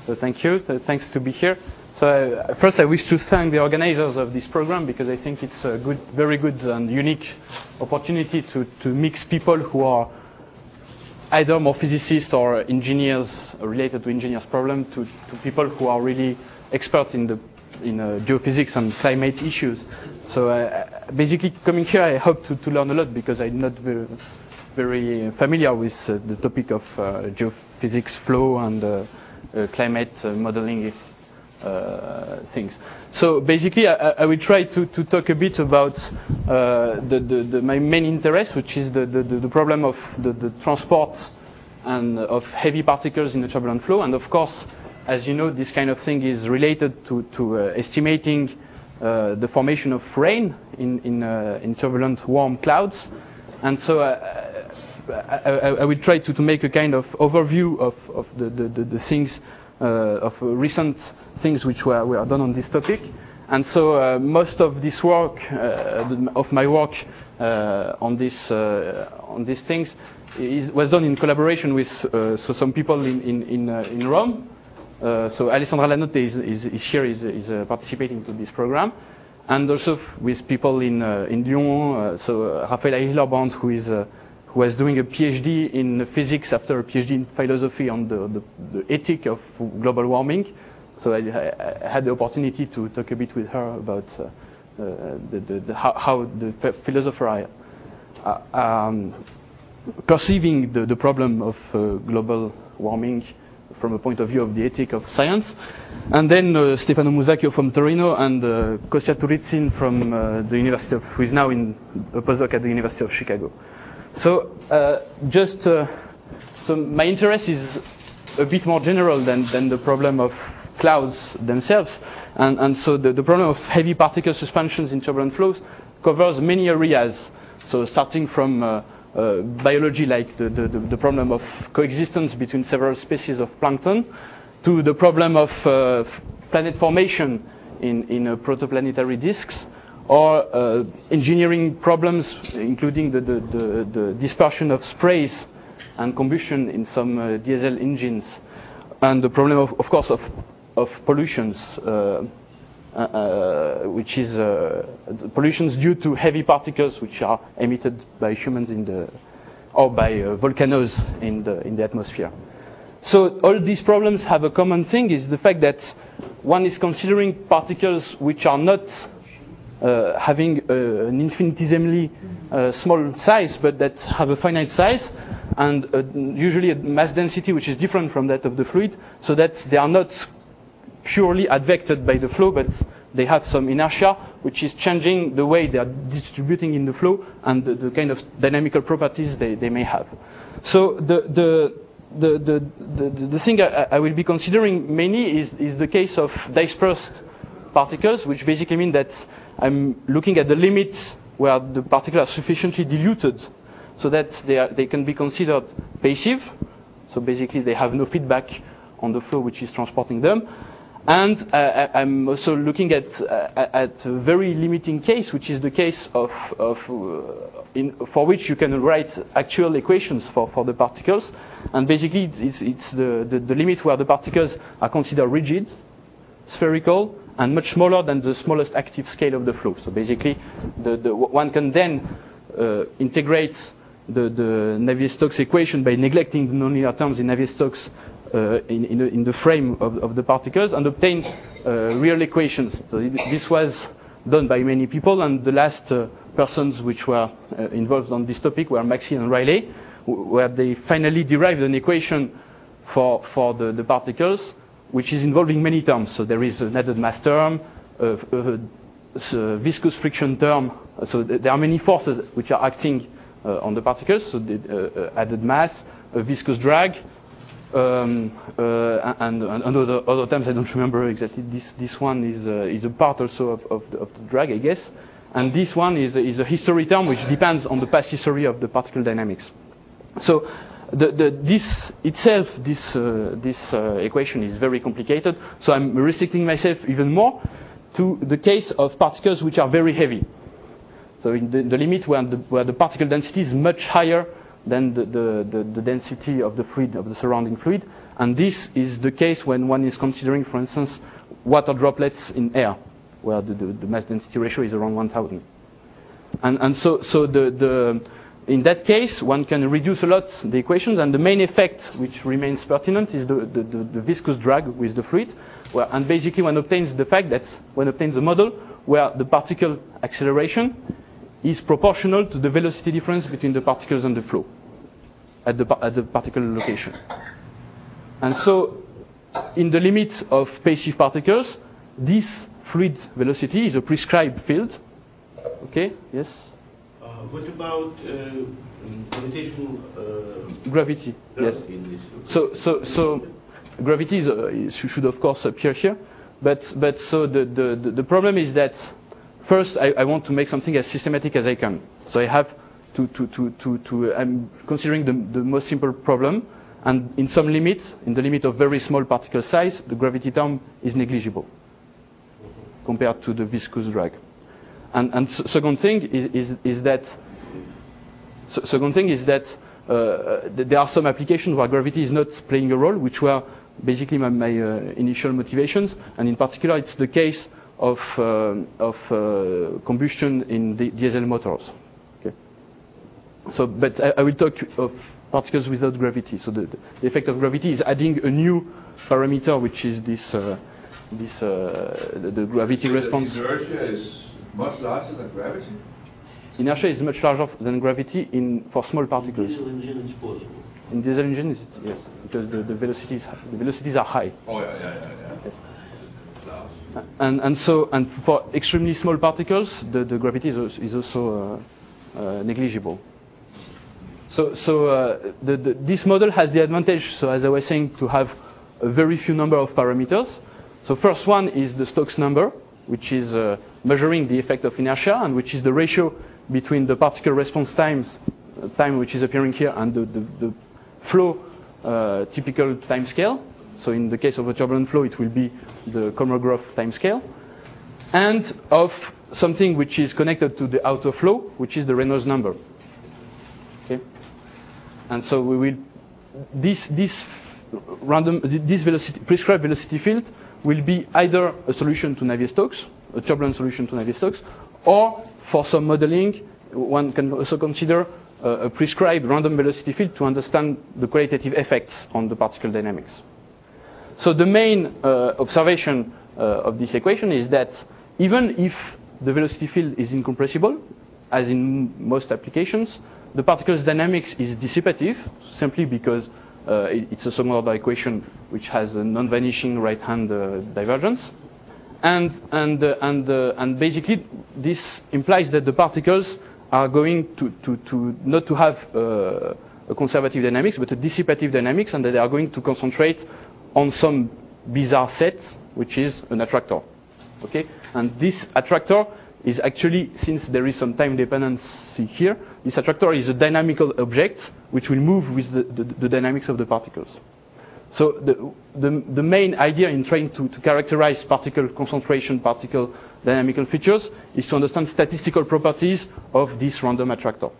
So thank you. So thanks to be here. So first I wish to thank the organizers of this program because I think it's a good, very good and unique opportunity to mix people who are either more physicists or engineers related to engineers' problem to people who are really expert in geophysics and climate issues. So basically coming here, I hope to learn a lot because I'm not very familiar with the topic of geophysics flow and climate modeling things. So basically, I will try to talk a bit about my main interest, which is the problem of the transport and of heavy particles in the turbulent flow. And of course, as you know, this kind of thing is related to estimating the formation of rain in turbulent warm clouds. And so I will try to make a kind of overview of the things, of recent things which were done on this topic. And so most of this work, of my work on these things, was done in collaboration with some people in Rome. So Alessandra Lanotte is here, is participating to this program, and also with people in Lyon. So Raphaël Eichler-Band, who was doing a PhD in physics after a PhD in philosophy on the ethic of global warming. So I had the opportunity to talk a bit with her about how the philosophers are perceiving the problem of global warming from a point of view of the ethic of science. And then Stefano Musacchio from Torino and Kostya Turizin from the University of, who is now in a postdoc at the University of Chicago. So so my interest is a bit more general than the problem of clouds themselves. And so the problem of heavy particle suspensions in turbulent flows covers many areas. So starting from biology, like the problem of coexistence between several species of plankton, to the problem of planet formation in protoplanetary disks, or engineering problems, including the dispersion of sprays and combustion in some diesel engines, and the problem of course of pollutions, which is pollutions due to heavy particles which are emitted by humans or by volcanoes in the atmosphere. So all these problems have a common thing, is the fact that one is considering particles which are not having an infinitesimally small size, but that have a finite size, and usually a mass density which is different from that of the fluid, so that they are not purely advected by the flow, but they have some inertia which is changing the way they are distributing in the flow and the kind of dynamical properties they may have. So the thing I will be considering mainly is the case of dispersed particles, which basically mean that I'm looking at the limits where the particles are sufficiently diluted so that they can be considered passive. So basically they have no feedback on the flow which is transporting them. And I'm also looking at a very limiting case, which is the case for which you can write actual equations for the particles. And basically it's the limit where the particles are considered rigid, spherical, and much smaller than the smallest active scale of the flow. So basically, one can then integrate the Navier-Stokes equation by neglecting the nonlinear terms in Navier-Stokes in the frame of the particles and obtain real equations. So this was done by many people, and the last persons which were involved on this topic were Maxine and Riley, where they finally derived an equation for the particles, which is involving many terms. So there is an added mass term, a viscous friction term. So there are many forces which are acting on the particles. So the added mass, a viscous drag, and other terms I don't remember exactly. This one is a part also of the drag, I guess. And this one is a history term which depends on the past history of the particle dynamics. So this equation is very complicated, so I'm restricting myself even more to the case of particles which are very heavy. So in the limit where the particle density is much higher than the density of the fluid, of the surrounding fluid, And this is the case when one is considering, for instance, water droplets in air, where the mass density ratio is around 1,000. And so in that case, one can reduce a lot the equations, and the main effect which remains pertinent is the viscous drag with the fluid, and basically one obtains the fact that one obtains a model where the particle acceleration is proportional to the velocity difference between the particles and the flow at the particular location. And so, in the limits of passive particles, this fluid velocity is a prescribed field. Okay, yes? What about gravitational gravity? Yes. So gravity should of course appear here, but so the problem is that first I want to make something as systematic as I can. So I have to I'm considering the most simple problem, and in some limits, in the limit of very small particle size, the gravity term is negligible compared to the viscous drag. And second thing is that there are some applications where gravity is not playing a role, which were basically my initial motivations, and in particular it's the case of combustion in the diesel motors. Okay. So, but I will talk of particles without gravity. So the effect of gravity is adding a new parameter, which is the gravity response. Inertia is much larger than gravity? Inertia is much larger than gravity for small particles. In diesel engine is possible. In diesel engines, yes, because the velocities are high. Oh yeah. Yes. And for extremely small particles, the gravity is also negligible. So this model has the advantage, so as I was saying, to have a very few number of parameters. So first one is the Stokes number, which is measuring the effect of inertia, and which is the ratio between the particle response time which is appearing here and the flow typical time scale. So in the case of a turbulent flow, it will be the Kolmogorov time scale, and of something which is connected to the outer flow, which is the Reynolds number. Okay, and so we will this velocity prescribed velocity field will be either a solution to Navier-Stokes, a turbulent solution to Navier-Stokes, or for some modeling, one can also consider a prescribed random velocity field to understand the qualitative effects on the particle dynamics. So the main observation of this equation is that even if the velocity field is incompressible, as in most applications, the particle's dynamics is dissipative, simply because it's a second order equation which has a non-vanishing right-hand divergence, and basically this implies that the particles are going to not to have a conservative dynamics, but a dissipative dynamics, and that they are going to concentrate on some bizarre set, which is an attractor. Okay, and this attractor is actually, since there is some time dependency here, this attractor is a dynamical object which will move with the dynamics of the particles. So the main idea in trying to characterize particle concentration, particle dynamical features, is to understand statistical properties of this random attractor.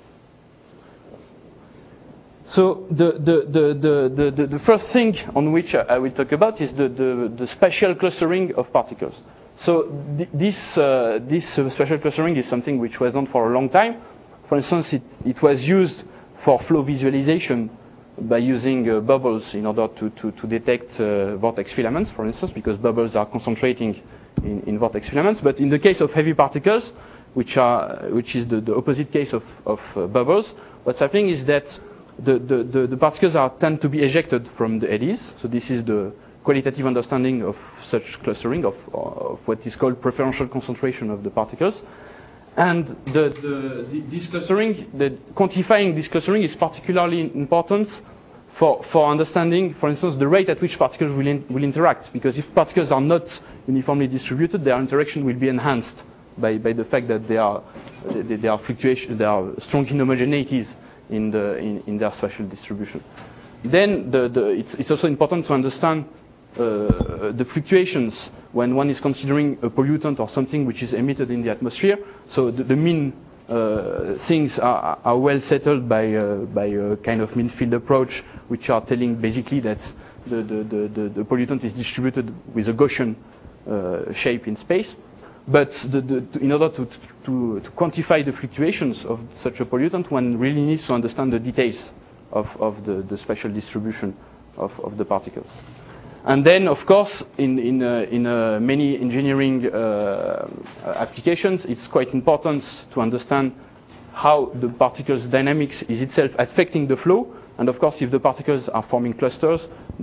So the first thing on which I will talk about is the spatial clustering of particles. So this spatial clustering is something which was done for a long time. For instance, it was used for flow visualization by using bubbles in order to detect vortex filaments, for instance, because bubbles are concentrating in vortex filaments. But in the case of heavy particles, which is the opposite case of bubbles, what's happening is that the particles tend to be ejected from the eddies. So this is the qualitative understanding of such clustering, of what is called preferential concentration of the particles. And this clustering, quantifying this clustering is particularly important for understanding, for instance, the rate at which particles will interact. Because if particles are not uniformly distributed, their interaction will be enhanced by the fact that there are fluctuations, there are strong inhomogeneities in their spatial distribution. Then it's also important to understand the fluctuations when one is considering a pollutant or something which is emitted in the atmosphere. So the mean things are well settled by a kind of mean field approach, which are telling basically that the pollutant is distributed with a Gaussian shape in space. But in order to quantify the fluctuations of such a pollutant, one really needs to understand the details of the spatial distribution of the particles. And then, of course, in many engineering applications, it's quite important to understand how the particles dynamics is itself affecting the flow. And of course, if the particles are forming clusters,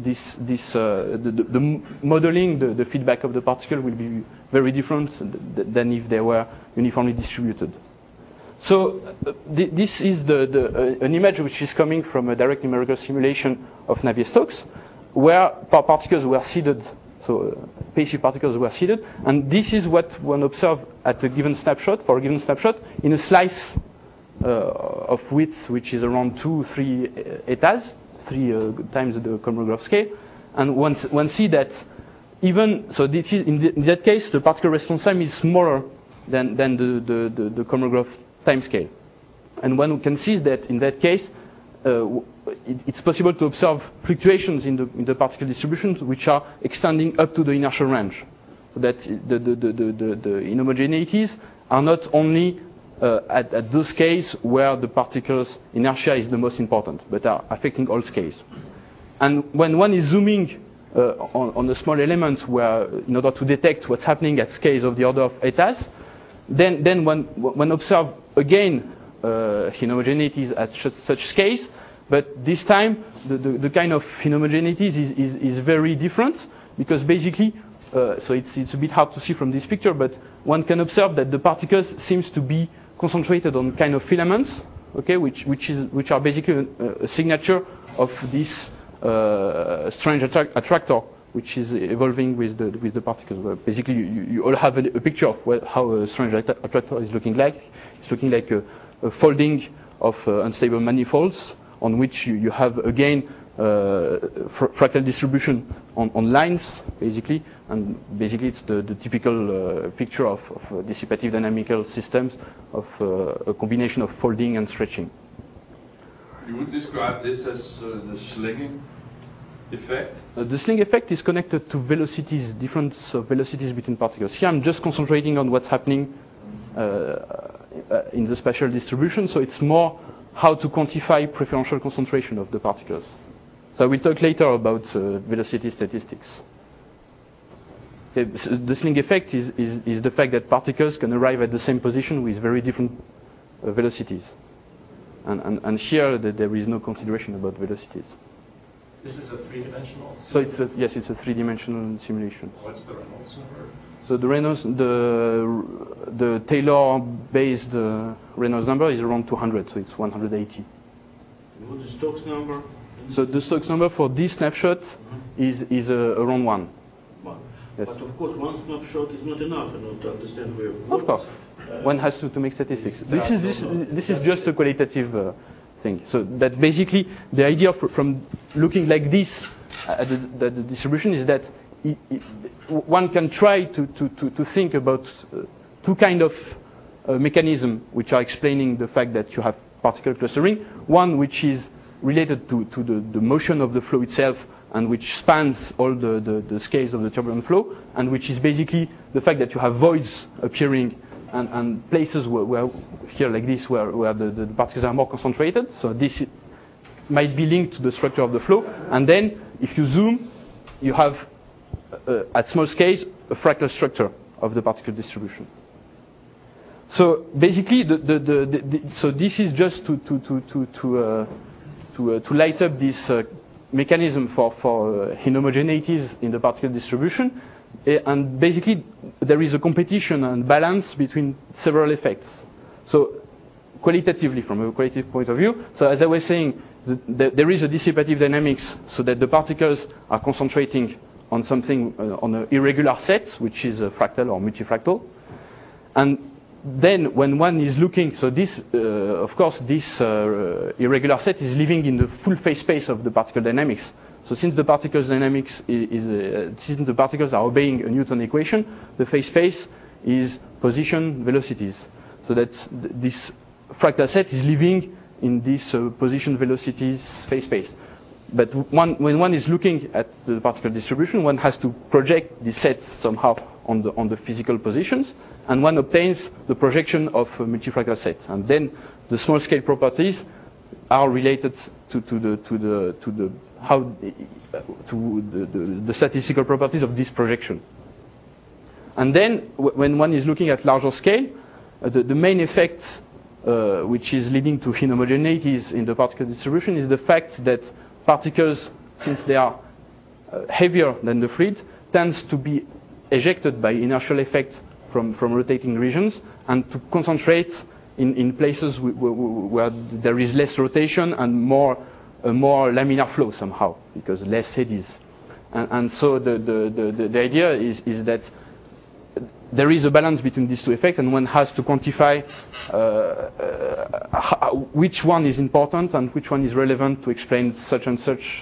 the modeling, the feedback of the particle will be very different than if they were uniformly distributed. So this is an image which is coming from a direct numerical simulation of Navier-Stokes, where particles were seeded, so passive particles were seeded, and this is what one observed at a given snapshot, for a given snapshot, in a slice of width which is around 2-3 etas, 3 times the Kolmogorov scale, and one see that even so, this is, in that case, the particle response time is smaller than the Kolmogorov time scale, and one can see that in that case, it's possible to observe fluctuations in the particle distributions which are extending up to the inertial range, so that the inhomogeneities are not only at those scales where the particles inertia is the most important, but are affecting all scales. And when one is zooming on a small element, where in order to detect what's happening at scales of the order of etas, then one observe again inhomogeneities at such scales, but this time the kind of inhomogeneities is very different, because basically, so it's a bit hard to see from this picture, but one can observe that the particles seems to be concentrated on kind of filaments, okay, which are basically a signature of this strange attractor, which is evolving with the particles. Well, basically, you all have a picture of how a strange attractor is looking like. It's looking like a folding of unstable manifolds on which you have again fractal distribution on lines, basically, and basically it's the typical picture of dissipative dynamical systems of a combination of folding and stretching. You would describe this as the slinging effect? The sling effect is connected to velocities, difference of velocities between particles. Here I'm just concentrating on what's happening in the spatial distribution, so it's more how to quantify preferential concentration of the particles. So I will talk later about velocity statistics. Okay, so the sling effect is the fact that particles can arrive at the same position with very different velocities. And here there is no consideration about velocities. This is a three-dimensional? So it's a 3-dimensional simulation. What's the Reynolds number? So the Taylor-based Reynolds number is around 200, so it's 180. What's the Stokes number? So the Stokes number for this snapshot is around 1. Yes. But of course, one snapshot is not enough in order to understand where. Of course, one has to make statistics. This is just a qualitative thing. So that basically the idea from looking like this at the distribution is that one can try to think about two kind of mechanism which are explaining the fact that you have particle clustering. One which is related to the motion of the flow itself, and which spans all the scales of the turbulent flow, and which is basically the fact that you have voids appearing and places where here like this where the particles are more concentrated. So this might be linked to the structure of the flow. And then if you zoom, you have at small scales a fractal structure of the particle distribution. So basically, so this is just to light up this mechanism for inhomogeneities in the particle distribution, and basically there is a competition and balance between several effects. So qualitatively, from a qualitative point of view, so as I was saying, there is a dissipative dynamics, so that the particles are concentrating on something on an irregular set, which is a fractal or multifractal, and then when one is looking, so this, of course, this irregular set is living in the full phase space of the particle dynamics. So since the particles dynamics since the particles are obeying a Newton equation, the phase space is position velocities. So that this fractal set is living in this position velocities phase space. But when one is looking at the particle distribution, one has to project the sets somehow on the physical positions, and one obtains the projection of a multifractal set. And then the small scale properties are related to the statistical properties of this projection. And then when one is looking at larger scale, the main effect which is leading to inhomogeneities in the particle distribution is the fact that particles, since they are heavier than the fluid, tends to be ejected by inertial effect from rotating regions and to concentrate in places where there is less rotation and more laminar flow somehow, because less eddies. And so the idea is that there is a balance between these two effects, and one has to quantify which one is important and which one is relevant to explain such and such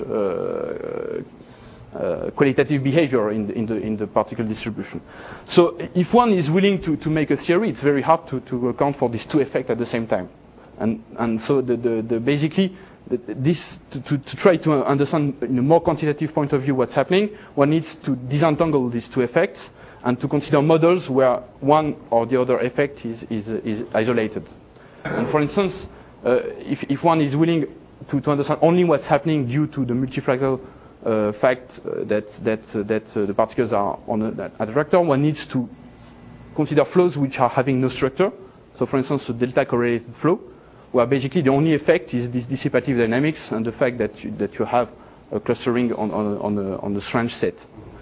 qualitative behavior in the particle distribution. So if one is willing to make a theory, it's very hard to account for these two effects at the same time. And so basically this to try to understand in a more quantitative point of view what's happening, one needs to disentangle these two effects and to consider models where one or the other effect is isolated. And for instance, if one is willing to understand only what's happening due to the multifractal fact that the particles are on an attractor, one needs to consider flows which are having no structure. So for instance, a delta correlated flow, where basically the only effect is this dissipative dynamics and the fact that you have a clustering on the strange set.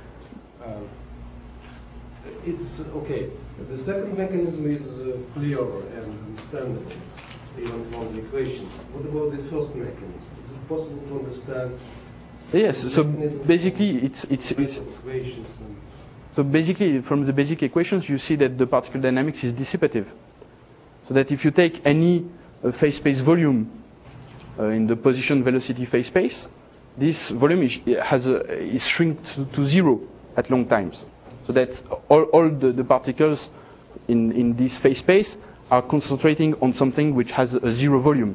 It's okay. The second mechanism is clearer and understandable, even from the equations. What about the first mechanism? Is it possible to understand? Yes. So basically, it's equations. So basically, from the basic equations, you see that the particle dynamics is dissipative. So that if you take any phase space volume in the position velocity phase space, this volume is shrinked to zero at long times. So that all the particles in this phase space are concentrating on something which has a zero volume,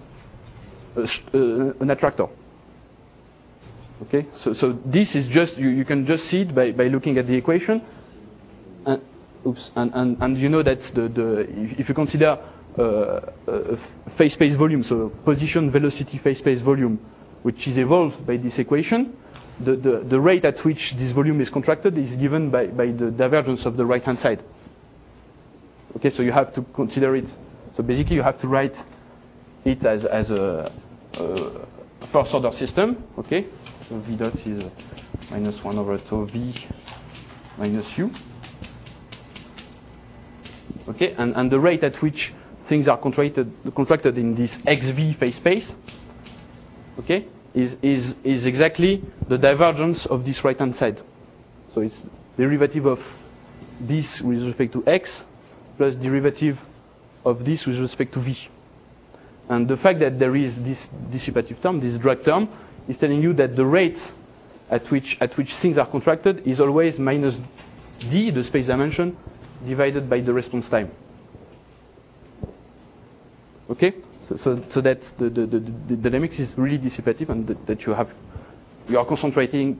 an attractor. Okay, so this is just you can just see it by looking at the equation. And you know that if you consider phase space volume, so position velocity phase space volume, which is evolved by this equation, the rate at which this volume is contracted is given by the divergence of the right hand side. Okay, so you have to consider it. So basically, you have to write it as a first order system. Okay, so v dot is minus 1 over tau v minus u. Okay, and the rate at which things are contracted in this xv phase space, okay, is exactly the divergence of this right hand side. So it's derivative of this with respect to x plus derivative of this with respect to v. And the fact that there is this dissipative term, this drag term, is telling you that the rate at which things are contracted is always minus d, the space dimension, divided by the response time. Okay, so that the dynamics is really dissipative, and that you are concentrating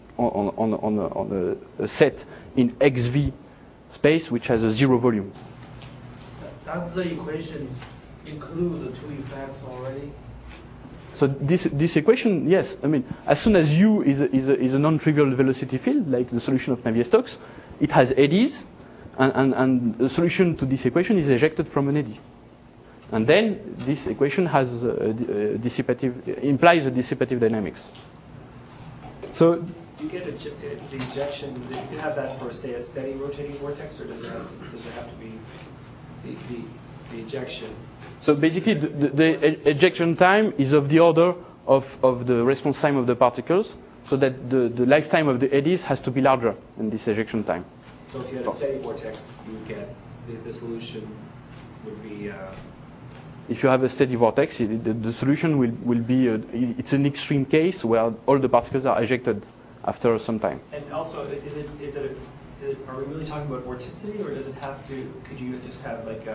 on a set in xv space which has a zero volume. Does the equation include the two effects already? So this equation, yes. I mean, as soon as u is a non-trivial velocity field, like the solution of Navier-Stokes, it has eddies, and the solution to this equation is ejected from an eddy. And then this equation has implies a dissipative dynamics. So you get the ejection. You can have that for, say, a steady rotating vortex, or does it have to be the ejection? So basically, the ejection time is of the order of the response time of the particles, so that the lifetime of the eddies has to be larger than this ejection time. So if you had a steady vortex, you would get the solution would be. If you have a steady vortex, the solution will be it's an extreme case where all the particles are ejected after some time. And also, are we really talking about vorticity, or does it have to? Could you just have like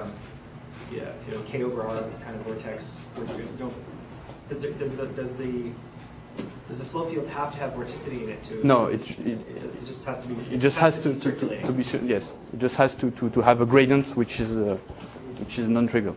K over R kind of vortex? Does the Does the flow field have to have vorticity in it to? No, it just has to be. it just has to circulating. be yes. It just has to have a gradient which is non-trivial.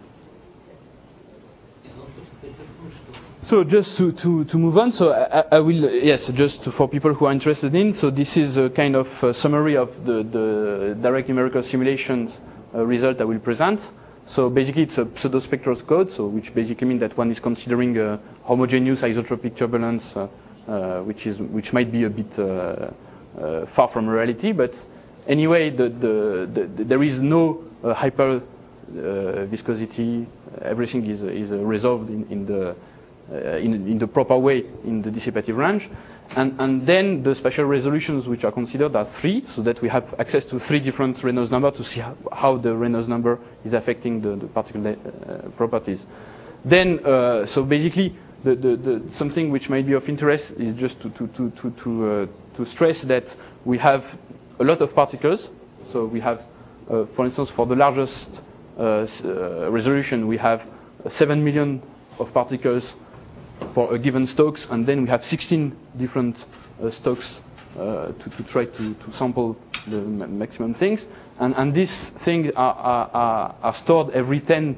So just to move on, so I will, yes, just for people who are interested in, so this is a kind of summary of the direct numerical simulations result I will present. So basically it's a pseudo-spectral code, so which basically means that one is considering a homogeneous isotropic turbulence, which might be a bit far from reality, but anyway, there is no hyper viscosity. Everything is resolved in the proper way in the dissipative range, and then the spatial resolutions which are considered are 3, so that we have access to 3 different Reynolds numbers to see how the Reynolds number is affecting the particle properties. Then, so basically, the something which might be of interest is just to stress that we have a lot of particles. So we have, for instance, for the largest resolution, we have 7 million of particles for a given Stokes, and then we have 16 different Stokes to try to sample the maximum things. And these things are stored every 10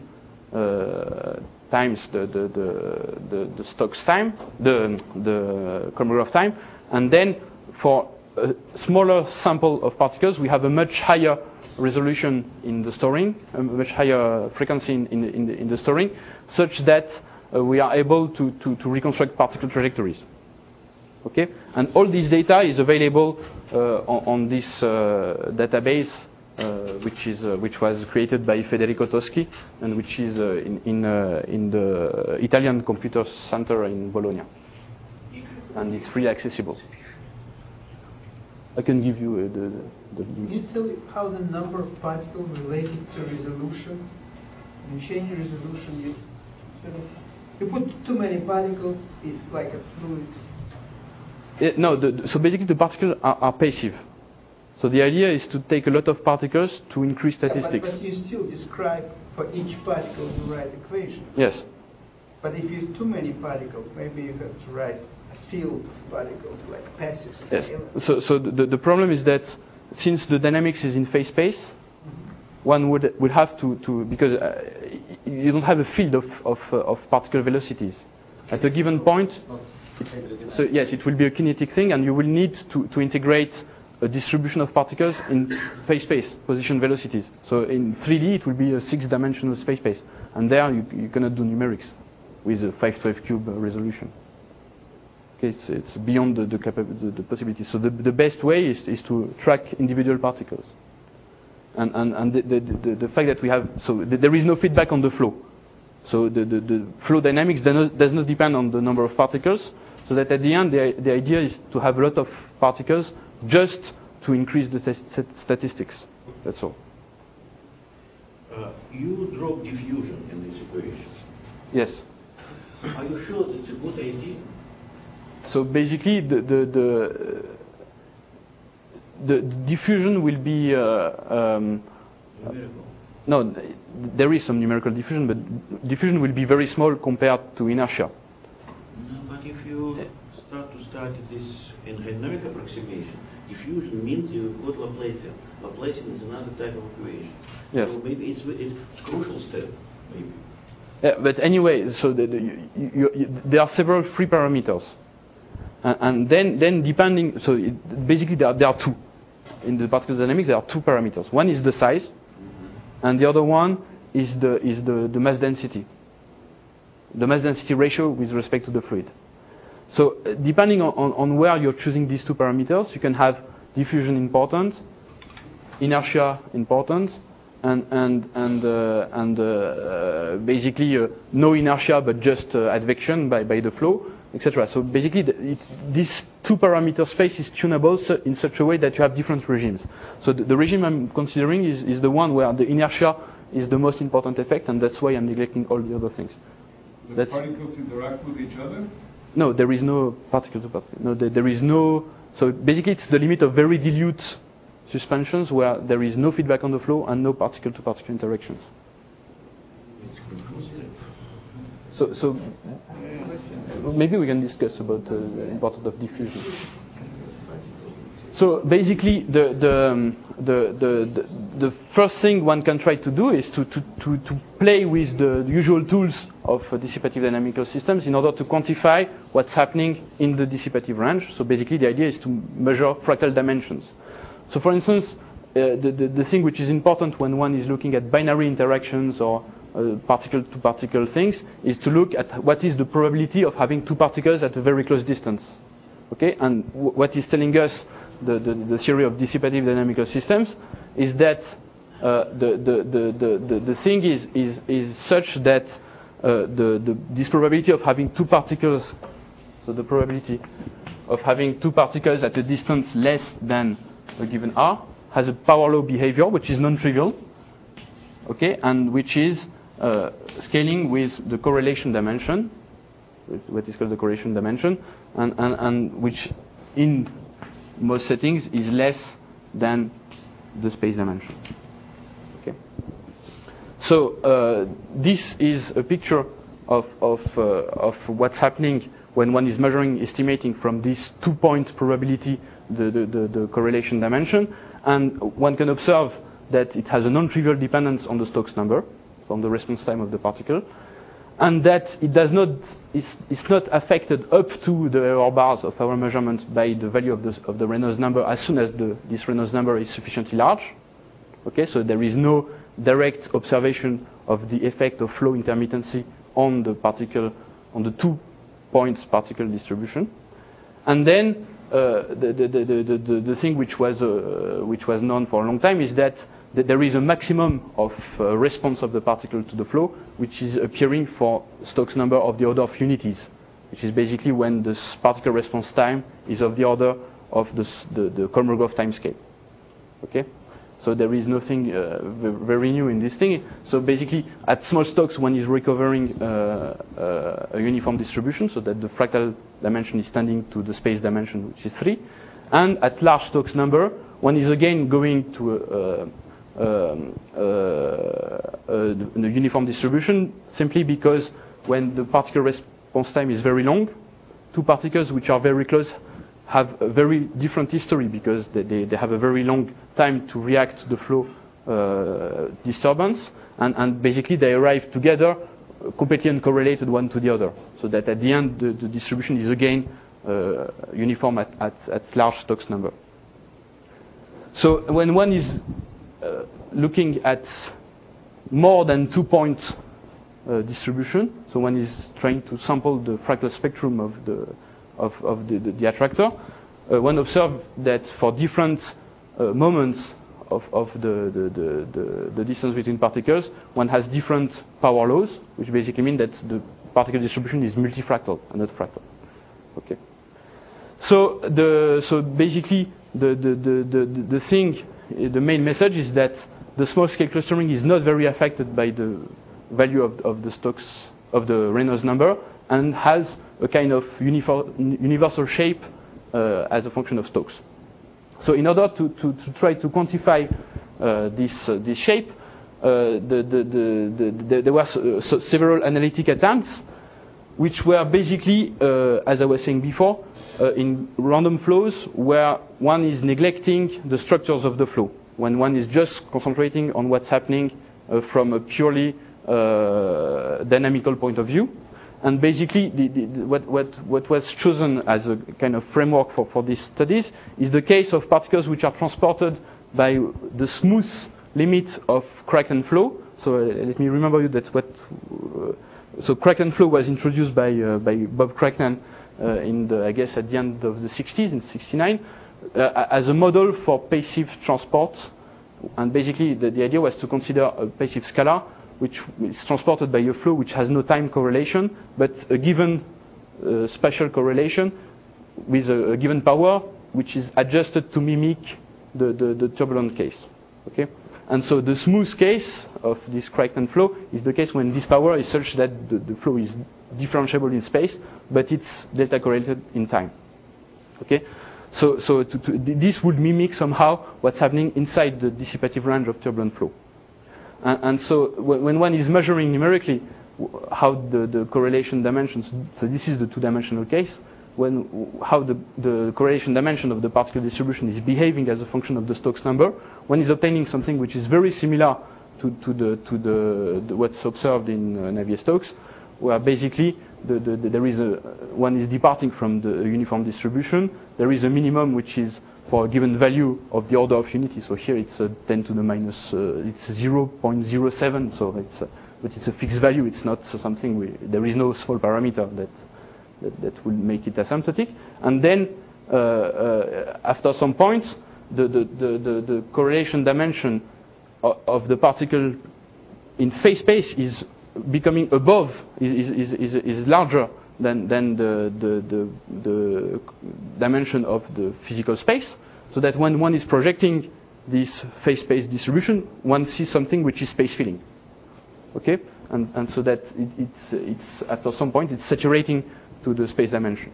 times the Stokes time, the Kolmogorov time, and then for a smaller sample of particles, we have a much higher resolution in the storing, a much higher frequency in the storing, such that we are able to reconstruct particle trajectories. Okay, and all this data is available on this database, which was created by Federico Toschi, and which is in the Italian Computer Center in Bologna, and it's freely accessible. I can give you the link. Can you tell me how the number of particles related to resolution? You change the resolution, you put too many particles, it's like a fluid. No, so basically the particles are passive. So the idea is to take a lot of particles to increase statistics. But you still describe for each particle the right equation. Yes. But if you have too many particles, maybe you have to write a field of particles like passive. Yes. So the problem is that since the dynamics is in phase space, one would have to because you don't have a field of particle velocities at a given point. So yes, it will be a kinetic thing, and you will need to integrate a distribution of particles in phase space, position velocities. So in 3D, it will be a 6-dimensional space, and there you cannot do numerics with a 512 cube resolution. Okay, it's beyond the possibility. So the best way is to track individual particles, and the fact that we have there is no feedback on the flow. So the flow dynamics does not depend on the number of particles. So that at the end, the idea is to have a lot of particles just to increase the statistics. That's all. You drop diffusion in this equation. Yes. Are you sure it's a good idea? So basically, the diffusion will be no, there is some numerical diffusion, but diffusion will be very small compared to inertia. No, but if you start to study this in dynamic approximation, diffusion means you got Laplacian. Laplacian is another type of equation. Yes. So maybe it's crucial step, maybe. Yeah, but anyway, so there are several free parameters, and then depending, so basically there are two in the particle dynamics. There are two parameters. One is the size, and the other one is the mass density. The mass density ratio with respect to the fluid. So depending on where you're choosing these two parameters, you can have diffusion important, inertia important, and basically no inertia but just advection by the flow, etc. So basically this two parameter space is tunable in such a way that you have different regimes. So the regime I'm considering is the one where the inertia is the most important effect, and that's why I'm neglecting all the other things. The particles interact with each other? No, there is no particle to particle. No, there is no. So basically, it's the limit of very dilute suspensions where there is no feedback on the flow and no particle to particle interactions. maybe we can discuss about the importance of diffusion. So basically, the first thing one can try to do is to play with the usual tools of dissipative dynamical systems in order to quantify what's happening in the dissipative range. So basically, the idea is to measure fractal dimensions. So for instance, the thing which is important when one is looking at binary interactions or particle-to-particle things is to look at what is the probability of having two particles at a very close distance. Okay, and what is telling us the theory of dissipative dynamical systems is that the thing is such that this probability of having two particles, so the probability of having two particles at a distance less than a given r, has a power law behavior which is non-trivial, okay, and which is scaling with the correlation dimension, what is called the correlation dimension, and which in most settings is less than the space dimension. Okay. So this is a picture of what's happening when one is measuring, estimating from this 2-point probability the correlation dimension, and one can observe that it has a non-trivial dependence on the Stokes number from the response time of the particle, and that it does not is not affected up to the error bars of our measurement by the value of the Reynolds number as soon as this Reynolds number is sufficiently large. Okay, so there is no direct observation of the effect of flow intermittency on the particle, on the 2 points particle distribution. And then the thing which was known for a long time is that there is a maximum of response of the particle to the flow, which is appearing for Stokes number of the order of unities, which is basically when the particle response time is of the order of the Kolmogorov timescale. Okay, so there is nothing very new in this thing. So basically, at small Stokes, one is recovering a uniform distribution, so that the fractal dimension is tending to the space dimension, which is 3, and at large Stokes number, one is again going to the uniform distribution, simply because when the particle response time is very long, two particles which are very close have a very different history because they have a very long time to react to the flow disturbance, and basically they arrive together completely uncorrelated one to the other, so that at the end the distribution is again uniform at large Stokes number. So when one is looking at more than 2 points distribution, so one is trying to sample the fractal spectrum of the attractor, one observes that for different moments of the distance between particles, one has different power laws, which basically mean that the particle distribution is multifractal and not fractal. Okay. So basically the thing, the main message is that the small scale clustering is not very affected by the value of the Stokes of the Reynolds number, and has a kind of universal shape as a function of Stokes. So in order to try to quantify this shape, there were several analytic attempts, which were basically, as I was saying before, in random flows where one is neglecting the structures of the flow, when one is just concentrating on what's happening from a purely dynamical point of view. And basically, what was chosen as a kind of framework for these studies is the case of particles which are transported by the smooth limit of Cracknell flow. So let me remember you that so Cracknell flow was introduced by Bob Cracknell I guess at the end of the 60s, in 69, as a model for passive transport. And basically, the idea was to consider a passive scalar which is transported by a flow which has no time correlation, but a given spatial correlation with a given power, which is adjusted to mimic the turbulent case. Okay, and so the smooth case of this Cracknell flow is the case when this power is such that the flow is differentiable in space, but it's delta correlated in time. Okay, so this would mimic somehow what's happening inside the dissipative range of turbulent flow. And so when one is measuring numerically how the correlation dimensions. So this is the two-dimensional case. How the correlation dimension of the particle distribution is behaving as a function of the Stokes number. One is obtaining something which is very similar to what's observed in Navier-Stokes, where basically there is one is departing from the uniform distribution. There is a minimum which is for a given value of the order of unity. So here it's 10 to the minus, it's 0.07. So but it's a fixed value. It's not something there is no small parameter that will make it asymptotic. And then after some point, the correlation dimension of the particle in phase space is becoming above, is larger than the dimension of the physical space, so that when one is projecting this phase space distribution, one sees something which is space filling. Okay, and so that it's after some point it's saturating to the space dimension.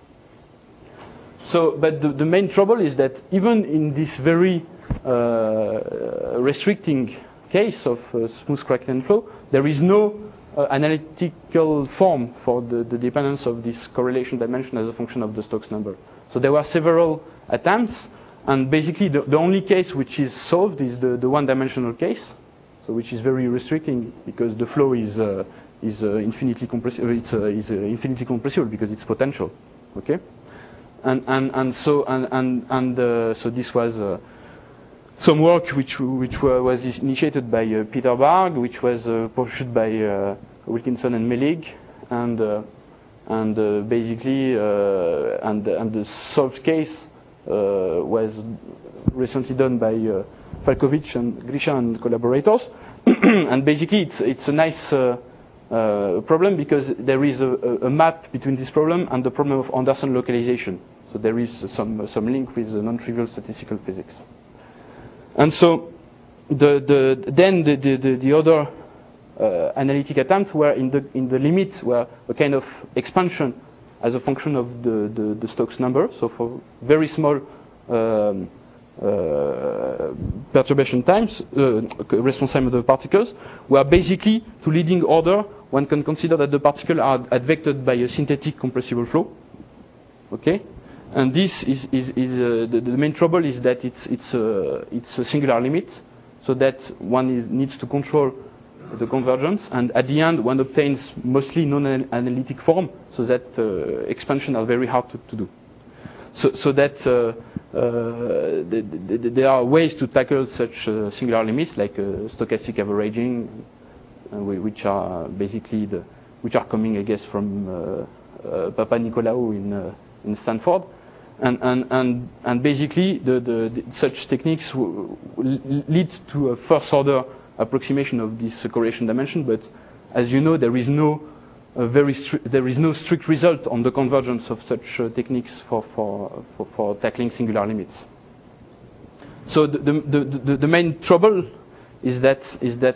So, but the main trouble is that even in this very restricting case of smooth Krafft-Ebing flow, there is no analytical form for the dependence of this correlation dimension as a function of the Stokes number. So there were several attempts, and basically the only case which is solved is the one-dimensional case, so which is very restricting because the flow is infinitely compressible. It's infinitely compressible because it's potential. Okay, so this was some work which was initiated by Peter Barg, which was pursued by Wilkinson and Melig, and basically the solved case was recently done by Falkovich and Grisha and collaborators. And basically it's a nice problem because there is a map between this problem and the problem of Anderson localization. So there is some link with non-trivial statistical physics. And so the other analytic attempts were in the limit were a kind of expansion as a function of the Stokes number. So for very small perturbation times, response time of the particles, where basically to leading order one can consider that the particles are advected by a synthetic compressible flow. Okay. And this is the main trouble is that it's a singular limit, so that one needs to control the convergence, and at the end one obtains mostly non-analytic form, so that expansion are very hard to do. So that there are ways to tackle such singular limits, like stochastic averaging, which are basically which are coming, I guess, from Papa Nicolaou in Stanford. And basically such techniques lead to a first order approximation of this correlation dimension, but as you know there is no strict result on the convergence of such techniques for tackling singular limits. So the main trouble is that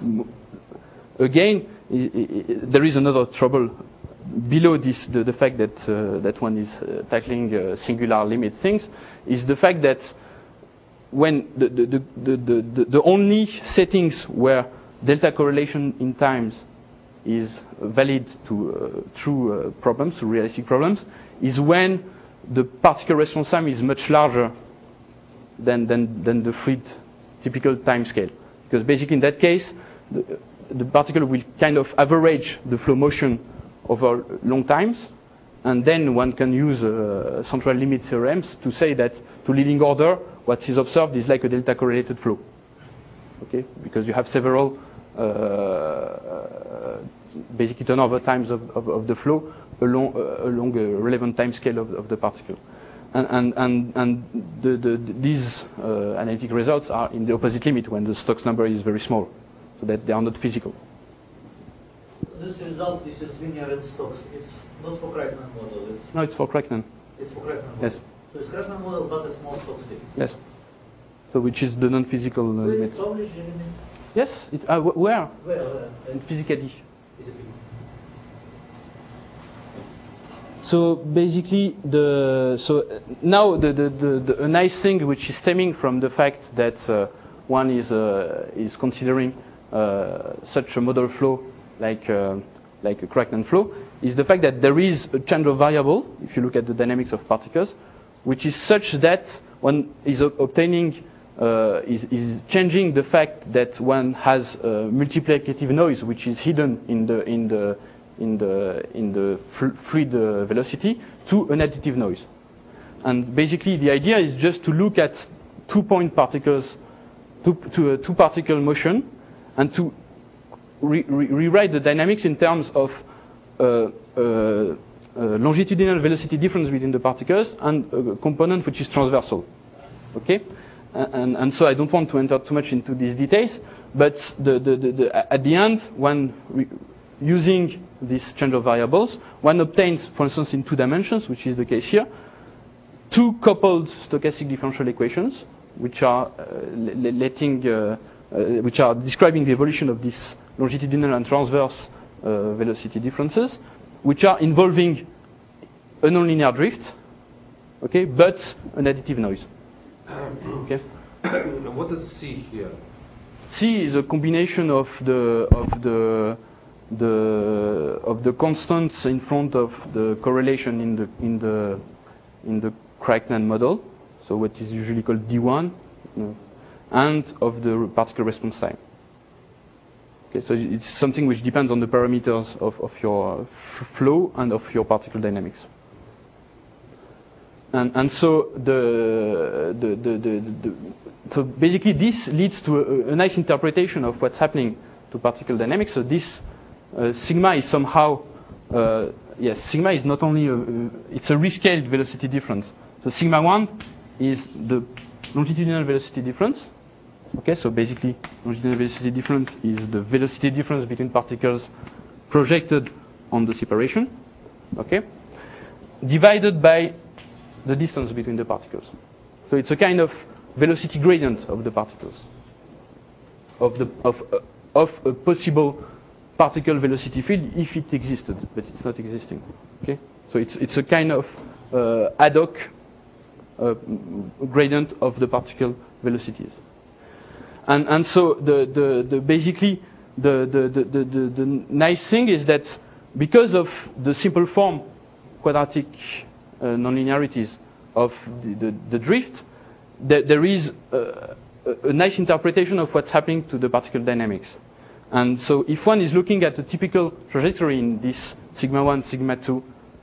again there is another trouble below this, the fact that one is tackling singular limit things, is the fact that when the only settings where delta correlation in times is valid to true problems, to realistic problems, is when the particle response time is much larger than the Fried typical time scale. Because basically in that case, the particle will kind of average the flow motion over long times, and then one can use central limit theorems to say that to leading order, what is observed is like a delta correlated flow. Okay, because you have several basically turnover times of the flow along a relevant time scale of the particle, and these analytic results are in the opposite limit when the Stokes number is very small, so that they are not physical. This result, this is linear in Stokes. It's not for Krafft-Ebing model. No, it's for Krafft-Ebing. It's for Krafft-Ebing model. Yes. So it's Krafft-Ebing model, but a small Stokes limit. Yes. So which is the non-physical limit. It's published in limit. Yes. Where? Where? In Physicadi. Is it big? So basically, now a nice thing which is stemming from the fact that one is considering such a model flow like a Cracknell flow, is the fact that there is a change of variable, if you look at the dynamics of particles, which is such that one is obtaining, is changing the fact that one has a multiplicative noise which is hidden in the fluid velocity to an additive noise. And basically the idea is just to look at two-point particles, two particle motion, and to rewrite the dynamics in terms of longitudinal velocity difference between the particles and a component which is transversal. Okay, and so I don't want to enter too much into these details, but at the end, when using this change of variables, one obtains, for instance, in 2 dimensions, which is the case here, 2 coupled stochastic differential equations, which are which are describing the evolution of these longitudinal and transverse velocity differences, which are involving a nonlinear drift, okay, but an additive noise. Okay. What is C here? C is a combination of the constants in front of the correlation in the Cracknell model, so what is usually called D1, and of the particle response time. Okay, so it's something which depends on the parameters of your flow and of your particle dynamics. And so so basically this leads to a nice interpretation of what's happening to particle dynamics. So this sigma is somehow yes, sigma is not only it's a rescaled velocity difference. So sigma 1 is the longitudinal velocity difference. Okay, so basically longitudinal velocity difference is the velocity difference between particles projected on the separation. Okay, divided by the distance between the particles. So it's a kind of velocity gradient of the particles, of a possible particle velocity field if it existed, but it's not existing. Okay, so it's a kind of ad hoc gradient of the particle velocities. And so basically the nice thing is that because of the simple form quadratic nonlinearities of the drift, there is a nice interpretation of what's happening to the particle dynamics. And so if one is looking at a typical trajectory in this sigma 1, sigma 2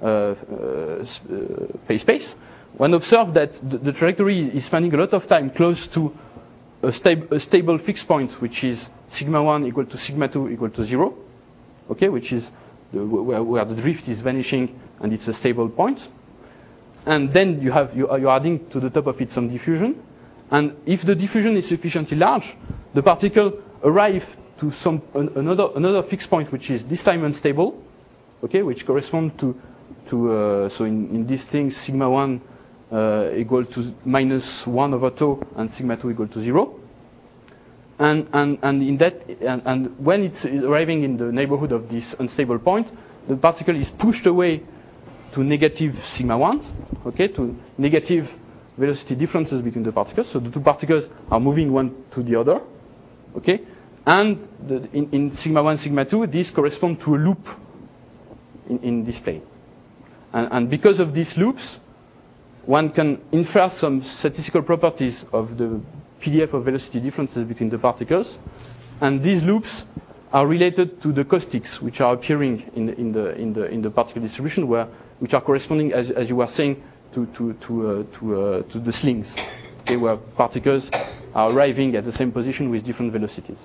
phase space, one observes that the trajectory is spending a lot of time close to a stable fixed point, which is sigma 1 equal to sigma 2 equal to 0, okay, which is where the drift is vanishing and it's a stable point. And then you're adding to the top of it some diffusion. And if the diffusion is sufficiently large, the particle arrives to another fixed point, which is this time unstable, okay, which corresponds to so in these things sigma 1 equal to minus 1 over tau and sigma 2 equal to 0. And when it's arriving in the neighborhood of this unstable point, the particle is pushed away to negative sigma 1, okay, to negative velocity differences between the particles. So the 2 particles are moving one to the other, okay, and in sigma 1, sigma 2, this corresponds to a loop in this plane. And because of these loops, one can infer some statistical properties of the PDF of velocity differences between the particles, and these loops are related to the caustics which are appearing in the particle distribution, which are corresponding, as you were saying, to the slings, okay, where particles are arriving at the same position with different velocities.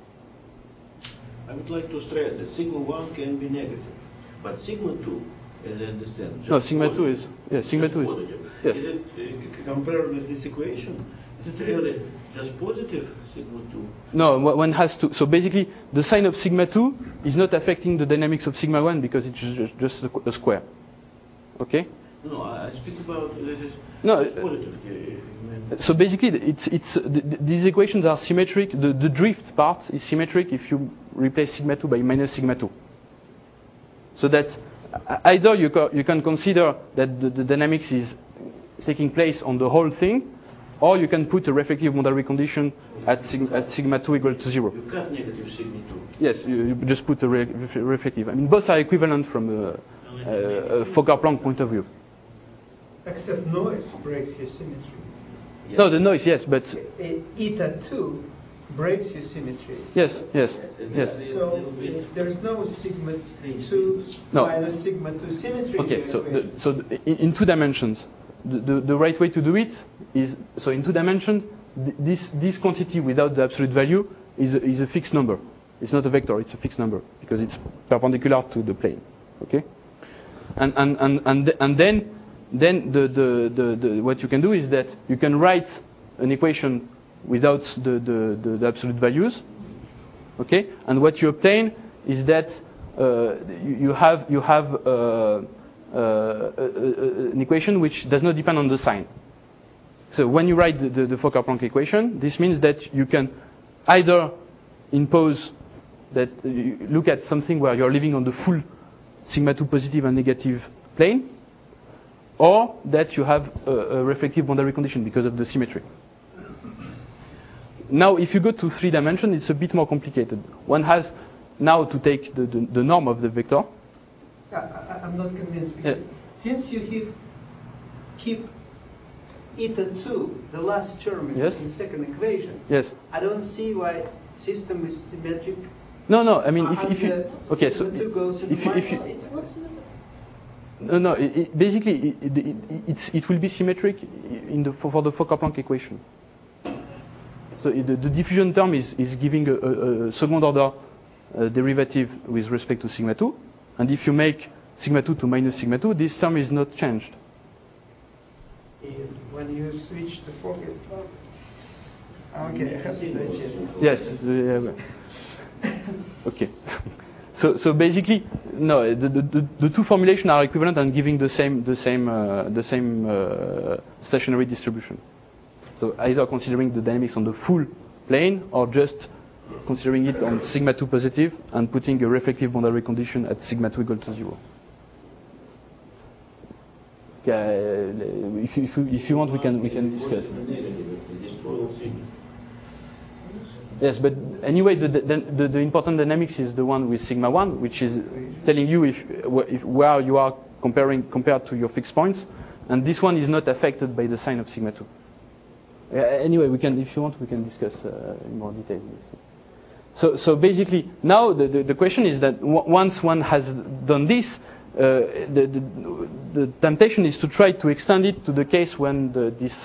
I would like to stress that sigma 1 can be negative, but sigma 2, as I understand, No, sigma 2 is sigma 2 is positive. yes. Is it compared with this equation? Is it really just positive sigma 2? No, one has to. So basically, the sign of sigma 2 is not affecting the dynamics of sigma 1 because it's just a square. Okay. No, I speak about this is No, positive. So basically, these equations are symmetric. The drift part is symmetric if you replace sigma 2 by minus sigma 2. So that either you can consider that the dynamics is taking place on the whole thing, or you can put a reflective boundary condition at sigma 2 equal to 0. You cut negative sigma 2. Yes, you just put a reflective. I mean, both are equivalent from a Fokker-Planck point of view. Except noise breaks your symmetry. Yes. No, the noise, yes, but Eta 2 breaks your symmetry. yes. So there is no sigma 2 No. minus sigma 2 symmetry. Okay, in the so equation. in 2 dimensions, the right way to do it is, so in 2 dimensions, this quantity without the absolute value is a fixed number. It's not a vector, it's a fixed number because it's perpendicular to the plane. Okay, and then the what you can do is that you can write an equation without the absolute values. Okay, and what you obtain is that you have an equation which does not depend on the sign. So when you write the Fokker-Planck equation, this means that you can either impose that you look at something where you're living on the full sigma 2 positive and negative plane, or that you have a reflective boundary condition because of the symmetry. Now, if you go to 3 dimensions, it's a bit more complicated. One has now to take the norm of the vector. I'm not convinced because since you keep eta 2, the last term in the second equation, I don't see why system is symmetric. No. I mean, if you okay, so sigma 2 goes into if you It's not symmetric. no, basically it will be symmetric for the Fokker-Planck equation. So the diffusion term is giving a second order derivative with respect to sigma 2, and if you make sigma 2 to minus sigma 2, this term is not changed. When you switch to Fokker, okay, I have to digest. Yes. Okay. So basically, no. The 2 formulations are equivalent and giving the same stationary distribution. So either considering the dynamics on the full plane or just considering it on sigma 2 positive and putting a reflective boundary condition at sigma 2 equal to 0. Okay, if you want, we can discuss. Yes, but anyway, the important dynamics is the one with sigma 1, which is telling you if where you are compared to your fixed points, and this one is not affected by the sign of sigma 2. Anyway, we can, if you want, we can discuss in more detail. So basically, now the question is that once one has done this, the temptation is to try to extend it to the case when this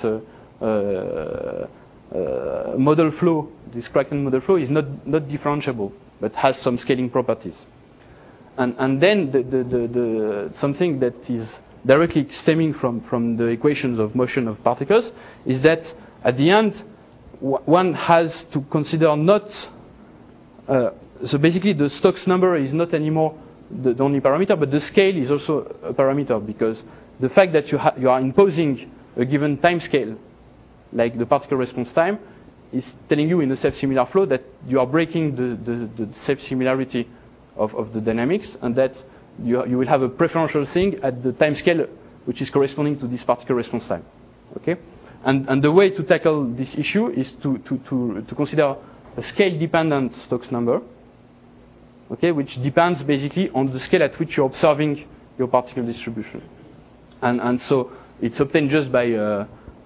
model flow, this Kraken model flow, is not differentiable but has some scaling properties. And then the something that is directly stemming from the equations of motion of particles is that at the end one has to consider not so basically the Stokes number is not anymore the only parameter, but the scale is also a parameter, because the fact that you are imposing a given time scale, like the particle response time, is telling you in a self-similar flow that you are breaking the self-similarity of the dynamics, and that you will have a preferential thing at the time scale which is corresponding to this particle response time. Okay, and the way to tackle this issue is to consider a scale-dependent Stokes number. Okay, which depends basically on the scale at which you're observing your particle distribution, and so it's obtained just by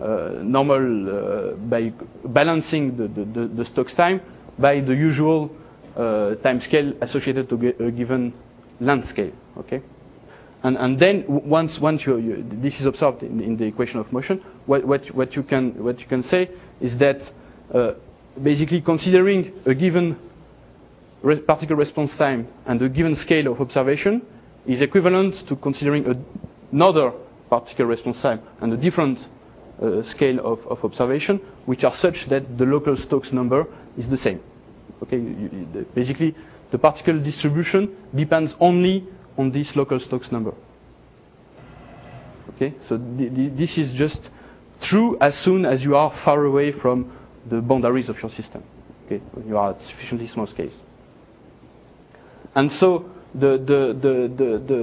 by balancing the Stokes time by the usual time scale associated to a given length scale. Okay, and then once this is observed in the equation of motion, what you can say is that basically considering a given particle response time and a given scale of observation is equivalent to considering another particle response time and a different scale of observation, which are such that the local Stokes number is the same. Okay, basically the particle distribution depends only on this local Stokes number. Okay, so this is just true as soon as you are far away from the boundaries of your system. Okay, when you are at sufficiently small scales. And so